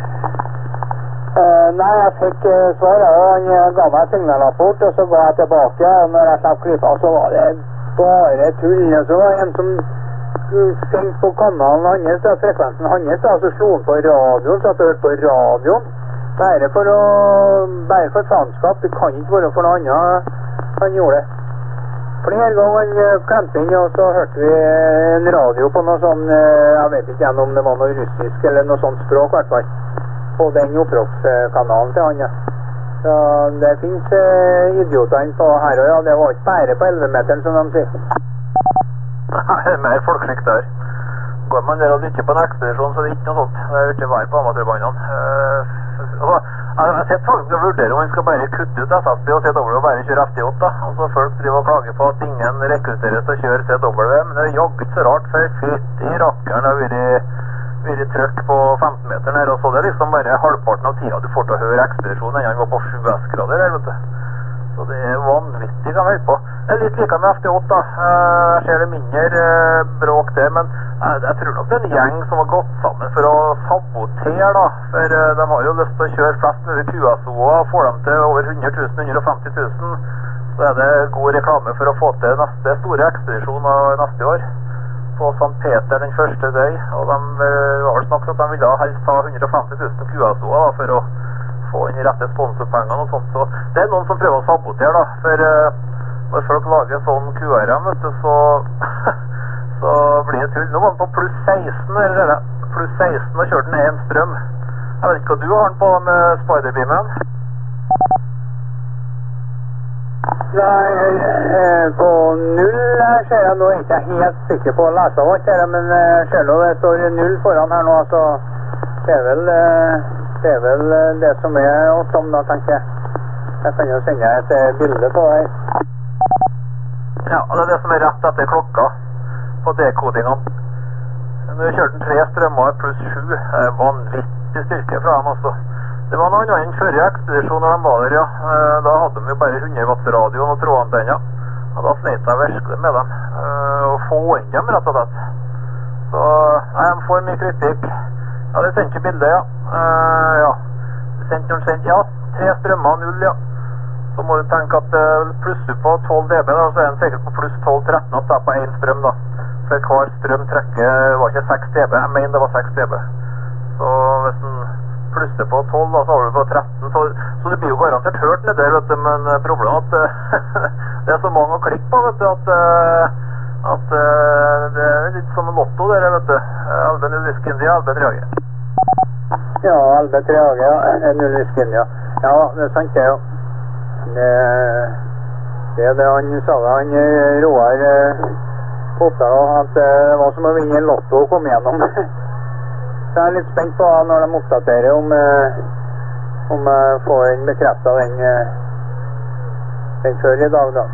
uh, nei, jeg fikk uh, svar, og han uh, ga meg signalrapport, og så ga jeg tilbake, og når jeg slapp klippa, så var det bare tull. Så var det en som stengte på kanalen hans, da, frekvensen hans, da, så slo han på radioen, så jeg hørte på radioen. Bare for å, bare for faenskap, det kan ikke være for noe annet han gjorde det. Flere ganger han klemte inn, og så hørte vi en radio på noe sånn, jeg vet ikke om det var noe russisk eller noe sånt språk, I hvert fall, på den opprøkskanalen til han, ja. Så det finnes uh, idiotene på her og ja, det var ikke bare på elleve meteren, som de sier. Nei, det er mer folkeslikt der. Går man der og lytter på en ekspedisjon, så det er ikke noe sånt. Det er ikke vær på amatørbandene. Uh, altså, jeg har sett folk å vurdere om man skal bare kutte ut S S B og C W og bare kjøre F T åtte. Altså, folk driver og klager på at ingen rekrutteres til å kjøre C W, men det er jagget ikke så rart, for fytt I rakkeren har vært, vært trykk på femten meter her, og så det er liksom bare halvparten av tida du får til å høre ekspedisjonen enn han var på sju S-grader her, vet du. Så det er vanvittig kan vi på. Det er litt like med F T åtte da. Jeg ser det mindre uh, bråk der, men jeg, jeg tror nok det er en gjeng som har gått sammen for å sabotere da. For uh, de har jo lyst til å kjøre flest mulig Q S O-er og får dem til over hundre tusen, hundre og femti tusen. Så er det god reklame for å få til neste store ekspedisjon av neste år. På Sankt Peter den første døy, og de uh, har vel snakket at de ville helst ha hundre og femti tusen Q S O-er da, for å få inn I rette sponsorpengene og sånt, så det er noen som prøver å sabotere da, for uh, når folk lager sånn Q R M, vet du, så, så blir det tull. Nå var den på pluss seksten, eller det, pluss seksten, og kjørte den en strøm. Jeg vet ikke hva du har den på med Spider-Beamen? Nei, eh, på null her ser jeg nå ikke jeg helt sikker på å lese av alt her, men eh, ser nå det står null foran her nå, så det er vel... Eh, Det er vel det som er åt om da, tenker jeg. Jeg kan jo sende et bilde på det. Ja, det er det som er rett etter klokka på dekodingene. Nå har kjørt den tre strømmer pluss sju. Det er vanvittig styrke fra dem også. Det var noe annet enn førre ekspedisjon når de var der, ja. Da hadde de jo bare hundre watts radioen og trådantenner. Og da sleit jeg virkelig med dem. Og få inn dem, rett og slett. Så, nei, de får mye kritikk. Ja, det sendte bildet, ja. Uh, ja, det sendte noen sendt, ja. Tre strømmer, null, ja. Så må du tenke at uh, plusser på tolv dB, da, så er den sikkert på pluss tolv tretten at det er på en strøm, da. For hver strøm trekker, var ikke seks dB, jeg mener det var seks dB. Så hvis den plusser på tolv, da, så har du på tretten, så, så det blir jo garantert hørt ned der, vet du, men problemet er at uh, det er så mange å klikke på, vet du, at... Uh, at uh, det er litt som en lotto der, vet du. Alben Ulviskindia, Alben Trage. Ja, Alben Trage, ja. Ulviskindia. Ja, det er sant det, ja. Det, det er det han sa det, han Roar på Oppdal, at det var som å vinne en lotto og komme igjennom. Så jeg er litt spent på når de oppdaterer om, om jeg får den bekreftet den, den før i dag, da.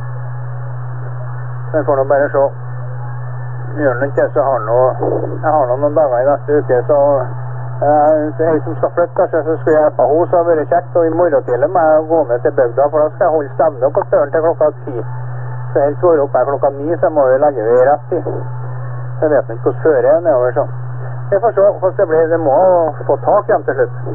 Så jeg får nå bare se. Gjør den ikke, så har noe, jeg har noen dager i neste uke, så uh, jeg som skal flytte, kanskje, så skal jeg hjelpe henne, så har det vært kjekt, og i morgen tidlig må jeg gå ned til bygda, for da skal jeg holde stevne på støren til klokka ti. Så helst går opp her klokka ni, så må vi legge det i rett tid. Så jeg vet ikke hvordan fører jeg nedover, så. Jeg får se hvordan det blir, det må få tak igjen til slutt.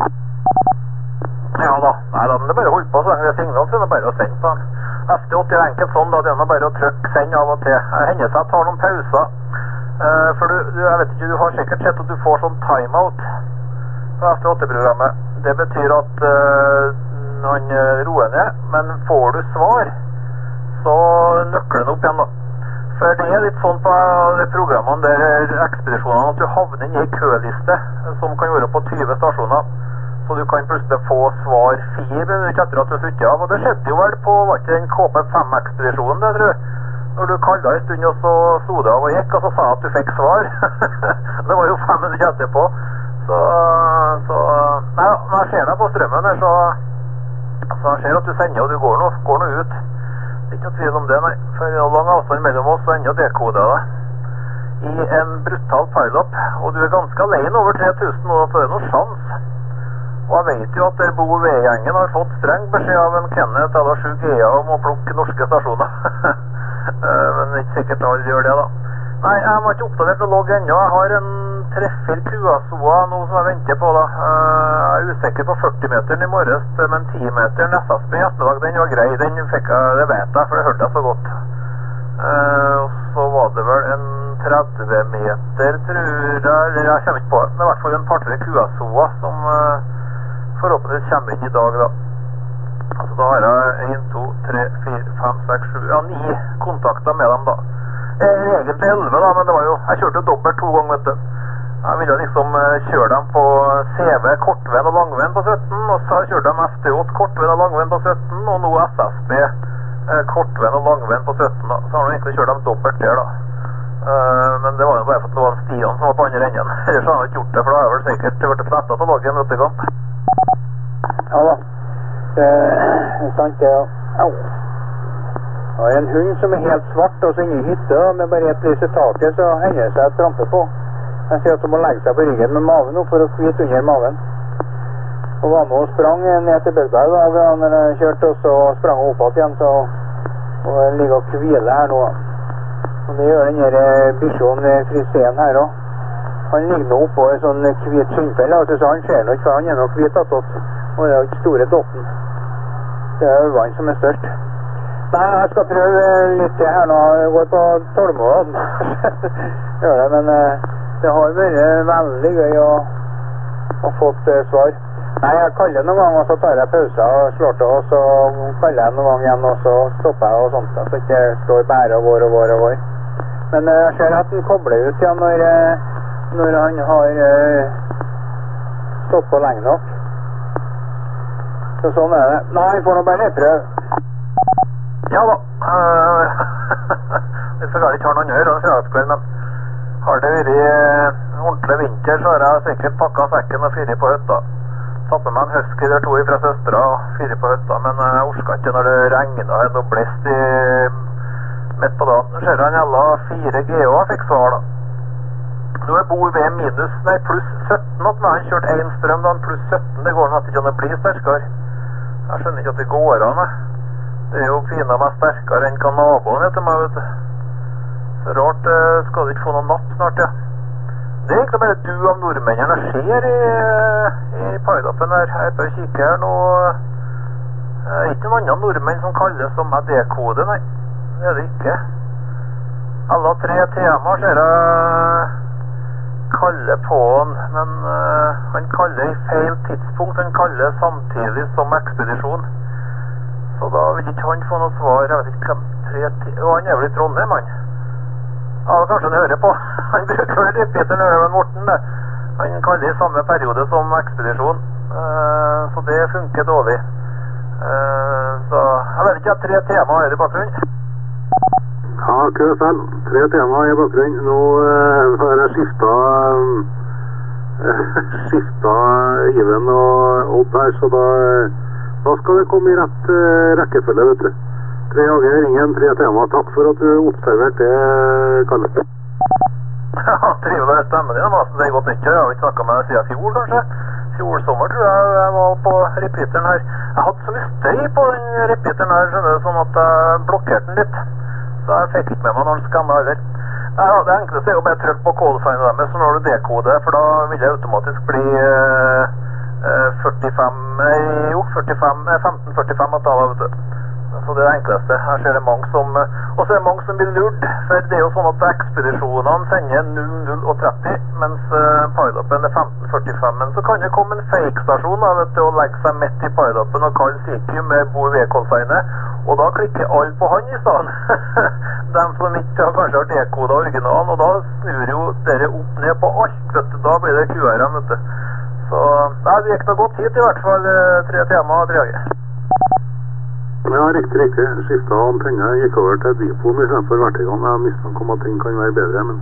Ja da, nei da, men det er bare å holde på, så det er signal, så det er bare å sende på den. F T åtte er enkelt sånn, da det er bare å trykke send av og til. Hender seg tar noen pauser. Uh, for du, du, jeg vet ikke, du har sikkert sett at du får sånn timeout på F T åtte-programmet. Det betyr at uh, han roer ned, men får du svar, så nøkler den opp igjen da. For det er litt sånn på de programmene der ekspedisjonene at du havner inn i en køliste som kan være på tjue stasjoner. Så du kan plutselig få svar fire minutter etter at du har sluttet av. Og det skjedde jo vel på, var ikke den K P fem-ekspedisjonen, det tror jeg. Når du kallet en stund, og så sto det av og gikk, og så sa at du fikk svar. Det var jo fem minutter etterpå. Så, så nei, når jeg ser deg på strømmen her, så, så jeg ser at du sender, og du går nå, går nå ut. Det er ikke noe tvil om det, nei. For det er lang avstand mellom oss, og enda dekoder det. I en brutal tre tusen nå, så er det noe sjans. Og jeg vet jo at der Bo V-gjengen har fått streng beskjed av en Kenneth eller sju G A om å plukke norske stasjoner. Men ikke sikkert alle gjør det da. Nei, jeg var ikke oppdatert å logge ennå. Jeg har en treffer Q A S O A nå som jeg venter på da. Jeg er usikker på førti meteren i morges, men ti meteren S S B i ettermiddag, den var grei. Den fikk jeg, det vet jeg, for det hørte jeg så godt. Og så var det vel en tretti meter, tror jeg, eller jeg kommer ikke på. Det er i hvert fall en par-tre Q A S O A som forhåpentligvis kommer inn i dag da. Altså da har jeg en, to, tre, fire, fem, seks, sju, ja ni kontakter med dem da. Egentlig elleve da, men det var jo, jeg kjørte jo dobbelt to ganger, vet du. Jeg ville liksom kjøre dem på C V kortveien og langveien på sytten, og så kjørte de F T åtte kortveien og langveien på sytten, og nå S S B kortveien og langveien på sytten da. Så har de egentlig kjørt dem dobbelt der da. Men det var jo bare for at det var en Stian som var på andre enden. Ellers har han ikke gjort det, for da har jeg vel sikkert vært plettet til å lage en nøttekamp. Ja da, det er sant det. Au. Det er en hund som er helt svart, og så inne i hytta, med bare et lys i taket, så hender det seg et trampe på. Jeg sier at hun må legge seg på ryggen med maven nå, for å kvite under maven. Og var med og sprang ned til bygda i dag, når jeg kjørte, og så sprang hun opp igjen, så og jeg ligger og hviler her nå. Og det gjør den her bisjon Frisen her også. Han ligger nå oppå en sånn hvit skinnfell, så han ser nok, for han er nok hvit attåt. Og det er jo ikke store dotten. Det er øynene som er størst. Nei, jeg skal prøve litt det her nå. Jeg går på tålmoden. Gjør det, men det har vært veldig gøy å, å fått svar. Nei, jeg kaller noen gang, og så tar jeg pauser og slår til, og så kaller jeg noen gang igjen, og så stopper jeg og sånt, så ikke står bare og går og går og går. Men jeg ser at den kobler ut igjen når, når han har stoppet lenge nok. Så sånn er det. Nei, han får nå bare prøve. Ja da. Det er så galt ikke har noen å gjøre en fredagskveld, men har det vært ordentlig vinter, så har jeg sikkert pakket sekken og fyrt på hytta. Tatt med meg en husky der to fra søstra og fyrt på hytta, men jeg orsker ikke når det regner og blest i midt på dagen. Nå ser han alle fire G A fikk svar da. Nå er Bo V minus, nei pluss sytten, at med han kjørt en strøm da, pluss sytten, det går nok ikke an å bli sterkere. Jeg skjønner ikke at det går an, nei. Det er jo fina meg sterkere enn kan naboen etter meg, vet du. Så rart, skal du ikke få noen napp snart, ja. Det er egentlig bare du av nordmennene skjer i, i Paidapen her. Jeg er på å kikke her nå. Det er ikke noen andre nordmenn som kalles som er D-kode, nei. Det er det ikke. Alle tre temaer ser jeg kaller på han, men uh, han kaller i feil tidspunkt. Han kaller samtidig som ekspedisjon. Så da vil ikke han få noe svar. Jeg vet ikke hvem tre temaer... Og han er vel i Trondheim, han. Ja, kanskje han hører på. Han bruker vel repeateren Ørven Morten, det. Han kaller i samme periode som ekspedisjon. Uh, så det funker dårlig. Uh, så jeg vet ikke at tre temaer er i bakgrunnen. Ja, Q S L. Tre temaer i bakgrunnen. Nå uh, har jeg skiftet uh, skiftet Iven og Odd her, så da, da skal det komme i rett uh, rekkefølge, vet du. Tre ganger ringen, tre temaer. Takk for at du observerte det, Kalle. Ja, trivelig å stemme din, men det er godt nytt. Jeg har ikke snakket med deg siden fjor, kanskje. Fjor sommer, tror jeg, jeg var på repeateren her. Jeg hadde så mye støy på den repeateren her, skjønner du, sånn at jeg blokkerte den litt. Så jeg fikk ikke med meg når den skannet heller. Nei, det enkleste er jo bare trykk på kodesignet deres, så når du dekode, for da vil det automatisk bli uh, førtifem, jo, førtifem, femten førtifem at da, vet du. Så det er det enkleste. Her ser det mange som, og så er det mange som blir lurt, for det er jo sånn at ekspedisjonene sender null, null og tretti, mens uh, Paidapen er femten førtifem, men så kan det komme en fake-stasjon da, vet du, og legge seg midt i Paidapen og kalle Sikium med Bo V-kolsegnet, og da klikker alle på han i stedet. De som ikke har kanskje har dekodet originalen, og da snur jo dere opp ned på alt, vet du, da blir det Q R-en, vet du. Så, nei, det gikk noe godt hit i hvert fall, tre tema og tre dager. Ja, riktig, riktig. Skiftet antenne, gikk over til Dipon i stedet for vertigan. Jeg mistenker om at ting kan være bedre, men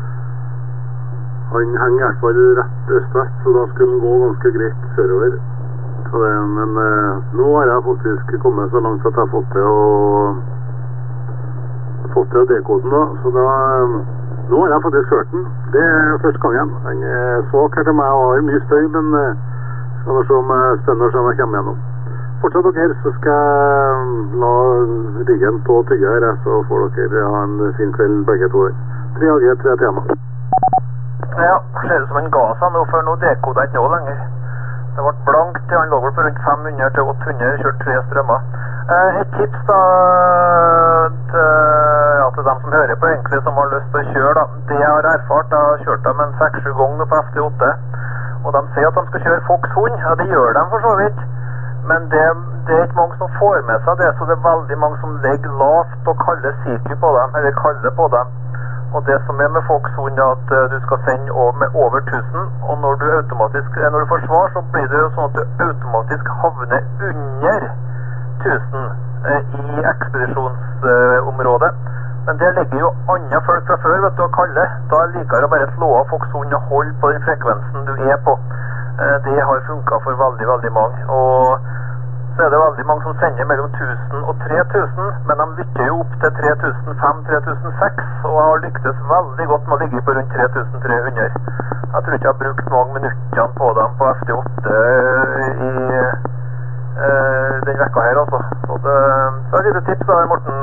han henger i hvert fall rett øst-vest, så da skulle han gå ganske greit sørover. Så det, men eh, nå har jeg faktisk kommet så langt at jeg har fått til å fått til å dekoden da, så da Nå har jeg faktisk hørt den. Det er første gangen. Den er svak her til meg og har mye støy, men uh, skal nå se om jeg spennende å se om jeg kommer gjennom. Fortsett dere, så skal jeg la riggen på tygge her, så får dere ha en fin kveld begge to. tre A G, tre tema. Ja, ser ut som en ga seg nå, for nå dekodet ikke nå lenger. Det ble blankt, han lå vel på rundt fem hundre til åtte hundre, kjørt tre strømmer. Eh, et tips da til, ja, til dem som hører på egentlig, som har lyst til å kjøre da. Det jeg har erfart, jeg har kjørt dem en seks sju ganger på F T åtte, og de sier at de skal kjøre Fox Hund, ja det gjør de for så vidt. Men det, det er ikke mange som får med seg det, så det er veldig mange som legger lavt og kaller sykelig på dem, eller kaller på dem. Og det som er med Fox Hund er at uh, du skal sende over, med over tusen, og når du automatisk, når du får svar, så blir det jo sånn at du automatisk havner under tusen uh, i ekspedisjonsområdet. Uh, Men det ligger jo andre folk fra før, vet du, å kalle. Da er det likere å bare slå av Fox Hund og holde på den frekvensen du er på. Uh, det har funket for veldig, veldig mange. Og så er det veldig mange som sender mellom tusen og tre tusen, men de lytter jo opp til tre tusen fem til tre tusen seks, og har lyktes veldig godt med å ligge på rundt tre tusen tre hundre. Jeg tror ikke jeg har brukt mange minuttene på dem på F T åtte i uh, den vekka her, altså. Så det, så er det litt tips da, Morten.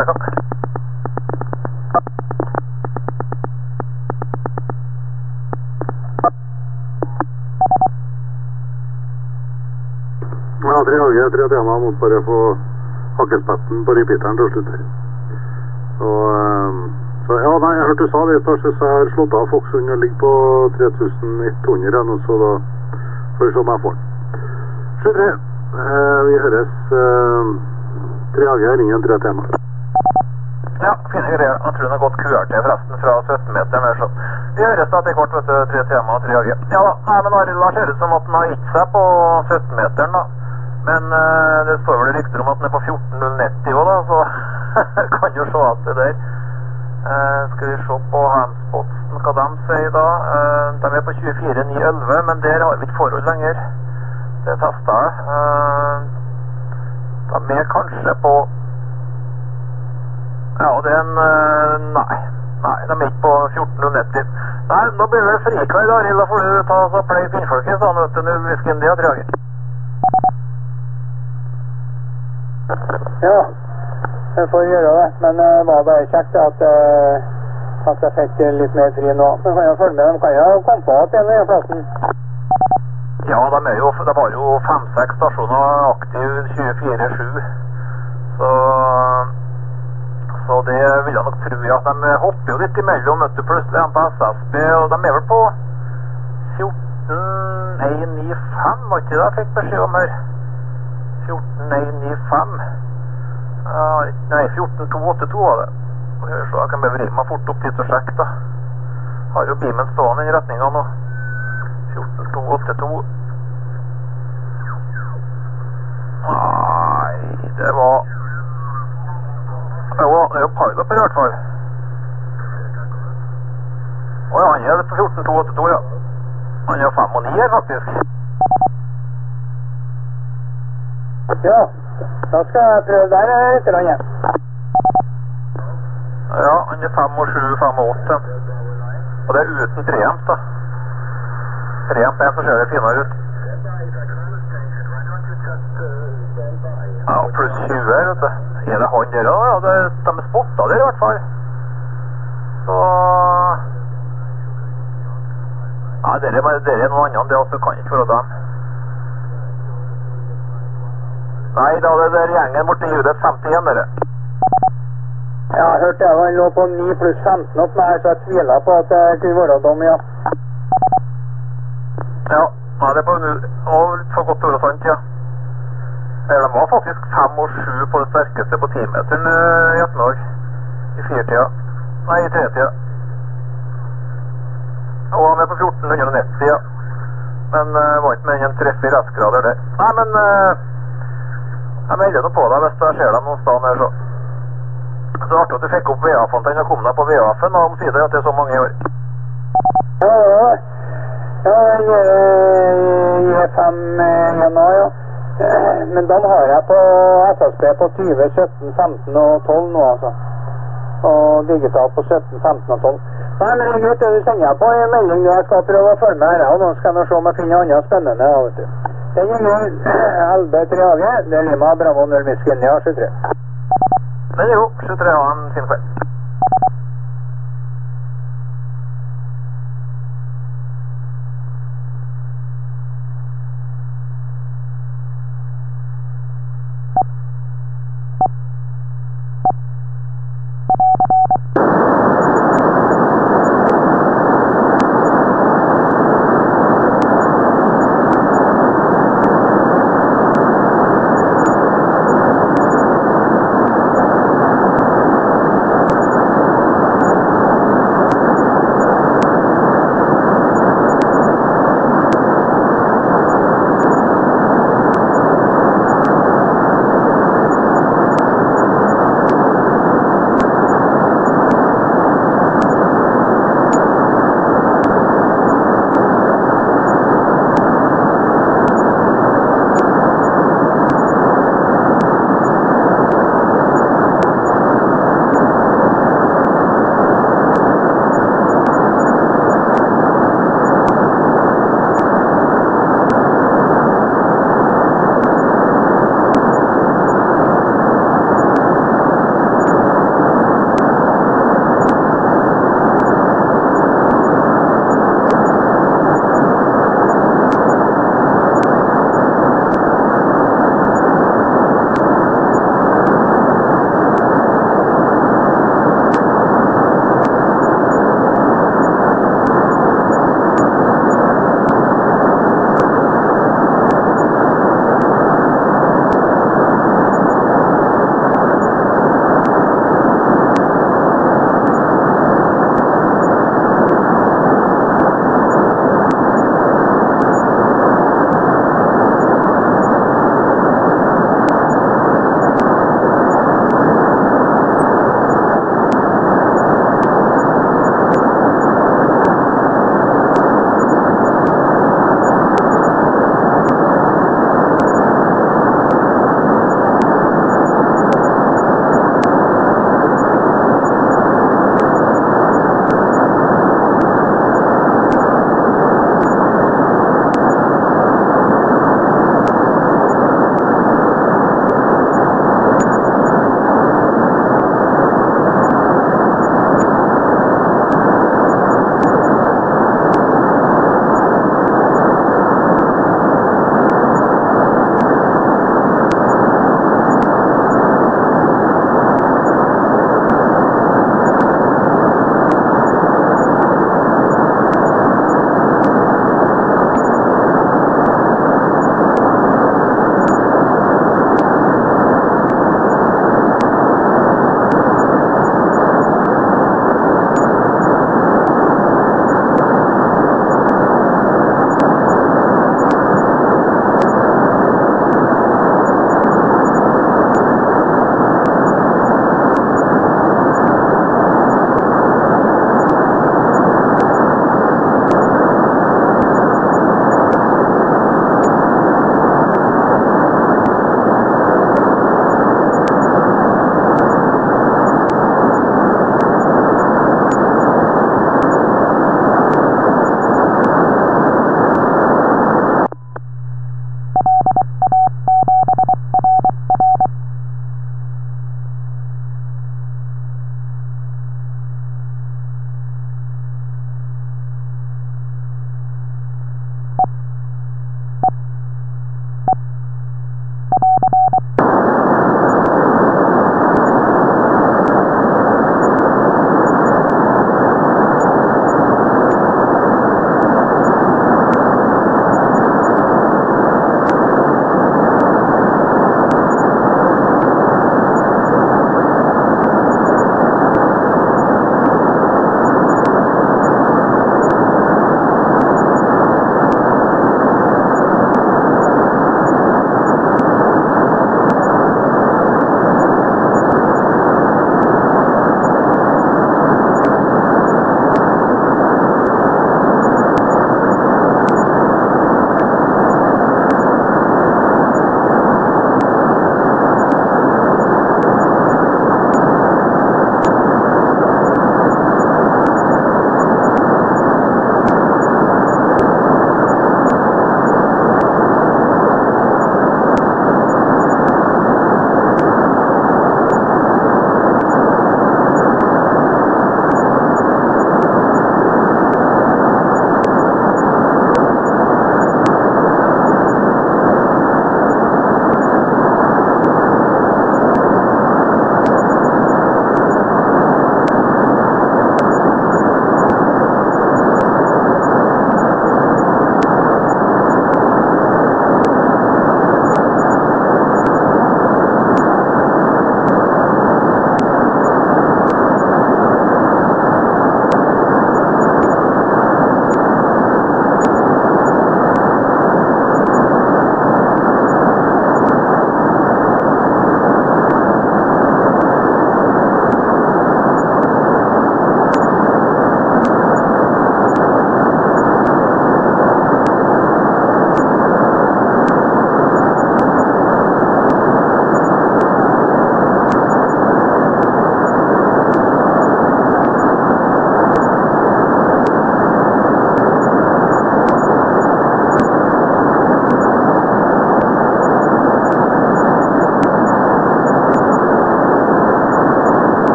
Ja, tre A G, tre tema, mot bare få hakkespetten på repeateren til slutt her. Så, um, så ja, nei, jeg hørte du sa det, så jeg har slått av Fox Hund og ligger på tre tusen ett hundre, så da får vi se om jeg får den. sju tre, uh, vi høres uh, tre A G, ringen tre tema. Ja, fine greier. Jeg tror den har gått Q R T forresten fra sytten meter mer så. Vi høres da til kvart, vet du, tre tema og tre A G. Ja da, nei, men Arild Lars ser ut som at den har gitt seg på sytten meteren da. Men uh, det står vel rykter om at den er på fjorten null nitti også da, så kan jo se at det der. Uh, skal vi se på Hamspotsen, hva de sier da. Uh, de er på tjuefire ni elleve, men der har vi ikke forhold lenger. Det testet jeg. Uh, de er kanskje på... Ja, det er en... Uh, nei, nei, de er ikke på fjorten null nitti. Nei, nå blir det frikveld, Arild, da får du ta så play pinnfolket, sånn, vet du, null Whisky India, tre A G. Ja, jeg får gjøre det, men det uh, var bare kjekt at, uh, at jeg fikk litt mer fri nå. Men kan jeg følge med, de kan jo komme på at den nye plassen. Ja, de er jo, det var jo fem seks stasjoner aktiv tjuefire sju, så, så det vil jeg nok tro, ja. De hopper jo litt imellom, vet du, plutselig er de på S S B, og de er vel på fjorten én ni fem, var ikke det jeg fikk beskjed om her? fjorten én ni fem. Uh, nei, fjorten to åtte to var det. Så jeg kan bare vrime meg fort opp dit og sjekke da. Har jo beamen stående i retningen nå. fjorten to åtte to. Nei, det var... Jo, det er jo pilot i hvert fall. Åja, han er på fjorten to åtte to, ja. Han er fem og ni her faktisk. Ja, da skal jeg prøve der litt grann igjen. Ja, han er fem og sju, fem og åtte. Og det er uten preamp da. Preamp er en som ser det finere ut. Ja, pluss tjue her, vet du. Er det han der da? Ja, det, de er spottet der i hvert fall. Så... Ja, det er, det er noen annen, det altså kan ikke være dem. Nei, da det der gjengen borte i Judet femtien, dere. Ja, jeg hørte jeg var lå på ni pluss femten opp med her, så jeg tviler på at det kunne være dem, ja. Ja, nei, det er på null, og litt for godt over og sant, ja. De var faktisk fem og sju på det sterkeste på ti-meteren i ettermiddag. I fire-tida. Nei, i tre-tida. Og han er på fjorten nitti, ja. Men uh, var ikke med en treff i restgrader der. Nei, men... Uh, Jeg melder noe på deg hvis jeg ser deg noen sted her, så. Så det er artig at du fikk opp V A F-en til å komme deg på V A F-en, og omsider at det er så mange i år. Ja, ja. Ja, jeg er fem igjen nå, ja. Men den har jeg på S S B på tjue, sytten, femten og tolv nå, altså. Og digital på sytten, femten og tolv. Nei, men det er greit, du sender på en melding nå. Jeg skal prøve å følge med her, og nå skal jeg nå se om jeg finner annet spennende, da, vet du. Den er grei. Elbe Triage, det er Lima, Bravo null Misken, ja, sju tre. Men jo, sju tre, ha en fin kveld.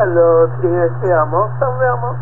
Hello, tre, Tiamo, salviamo.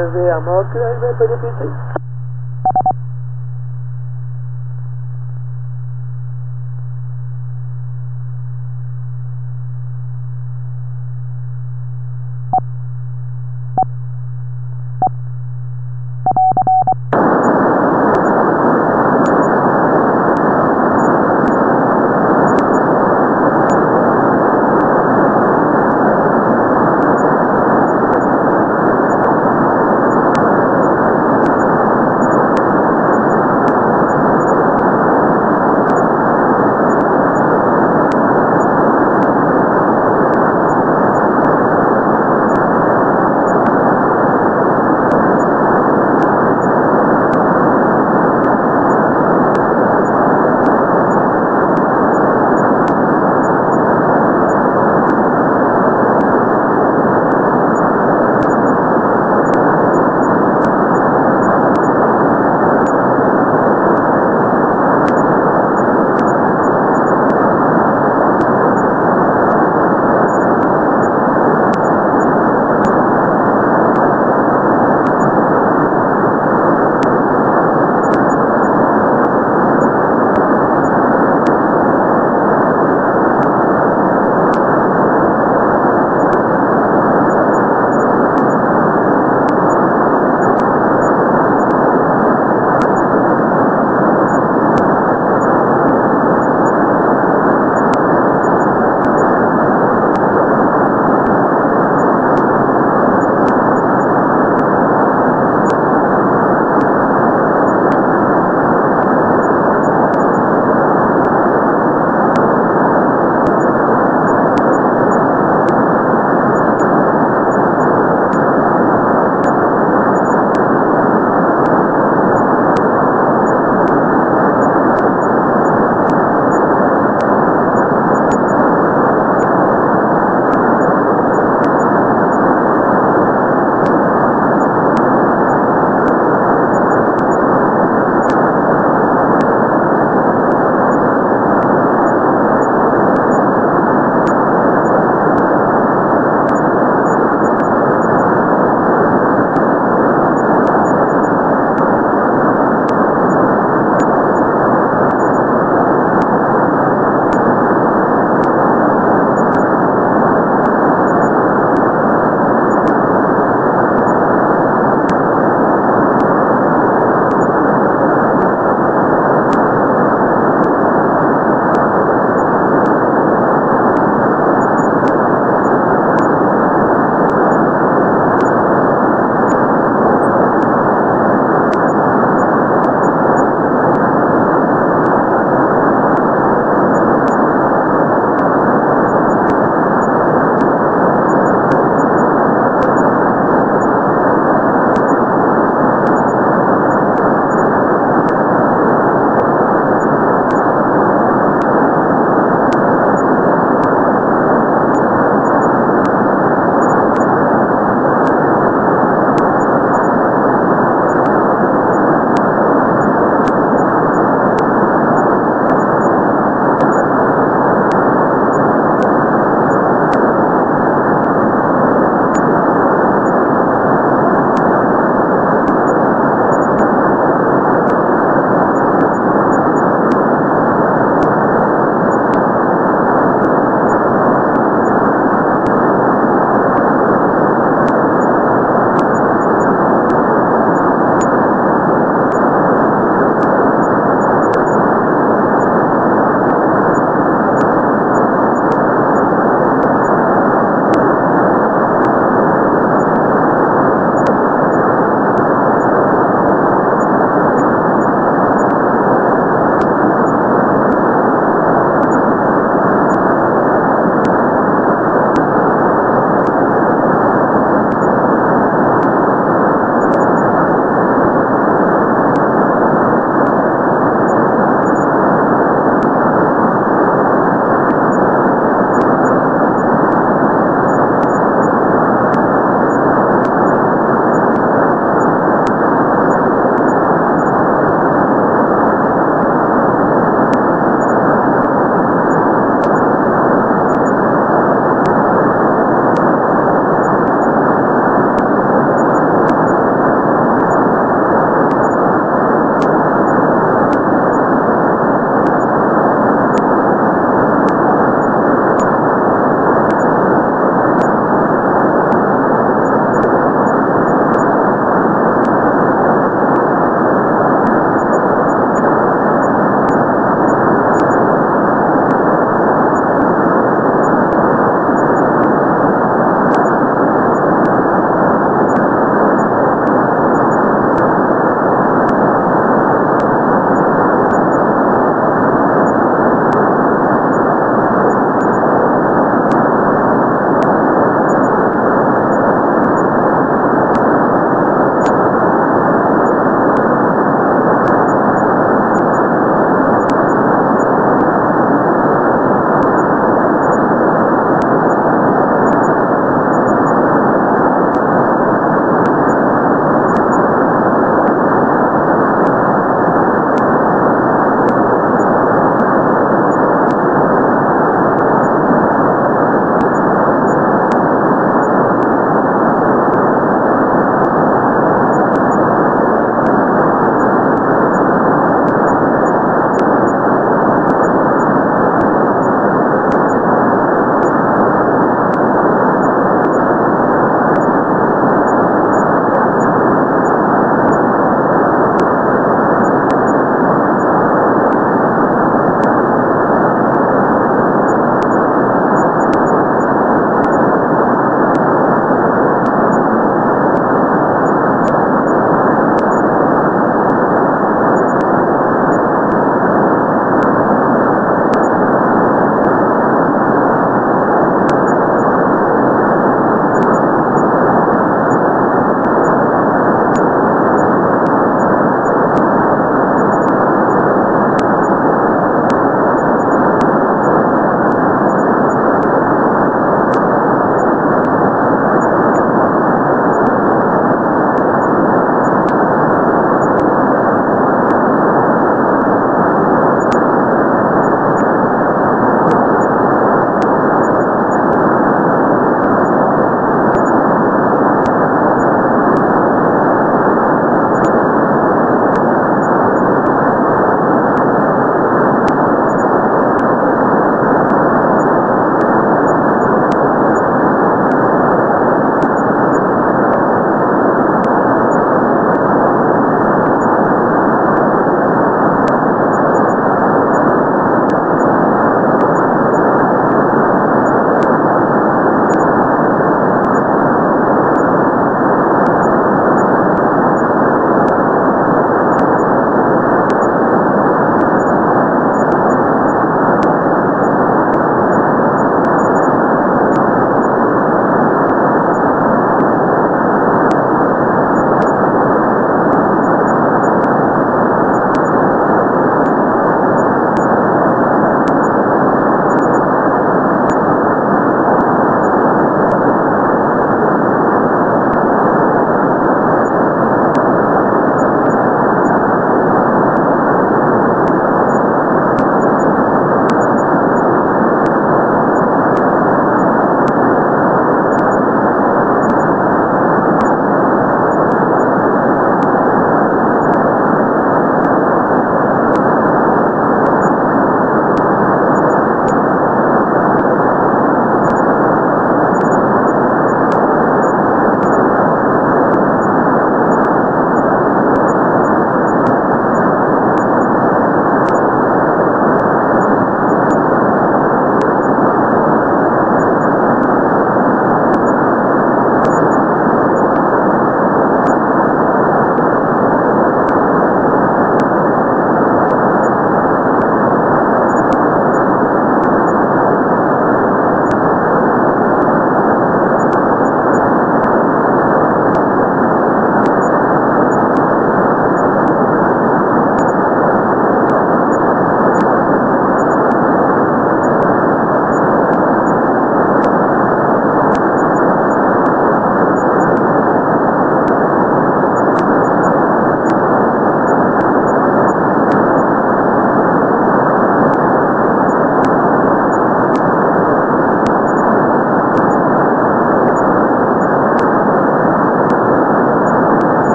V M-a klar med på repeater.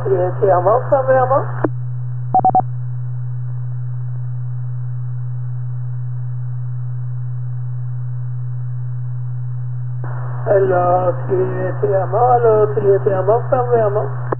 tre tema, fem Rema. Eller tre tema, eller tre tema, fem Rema.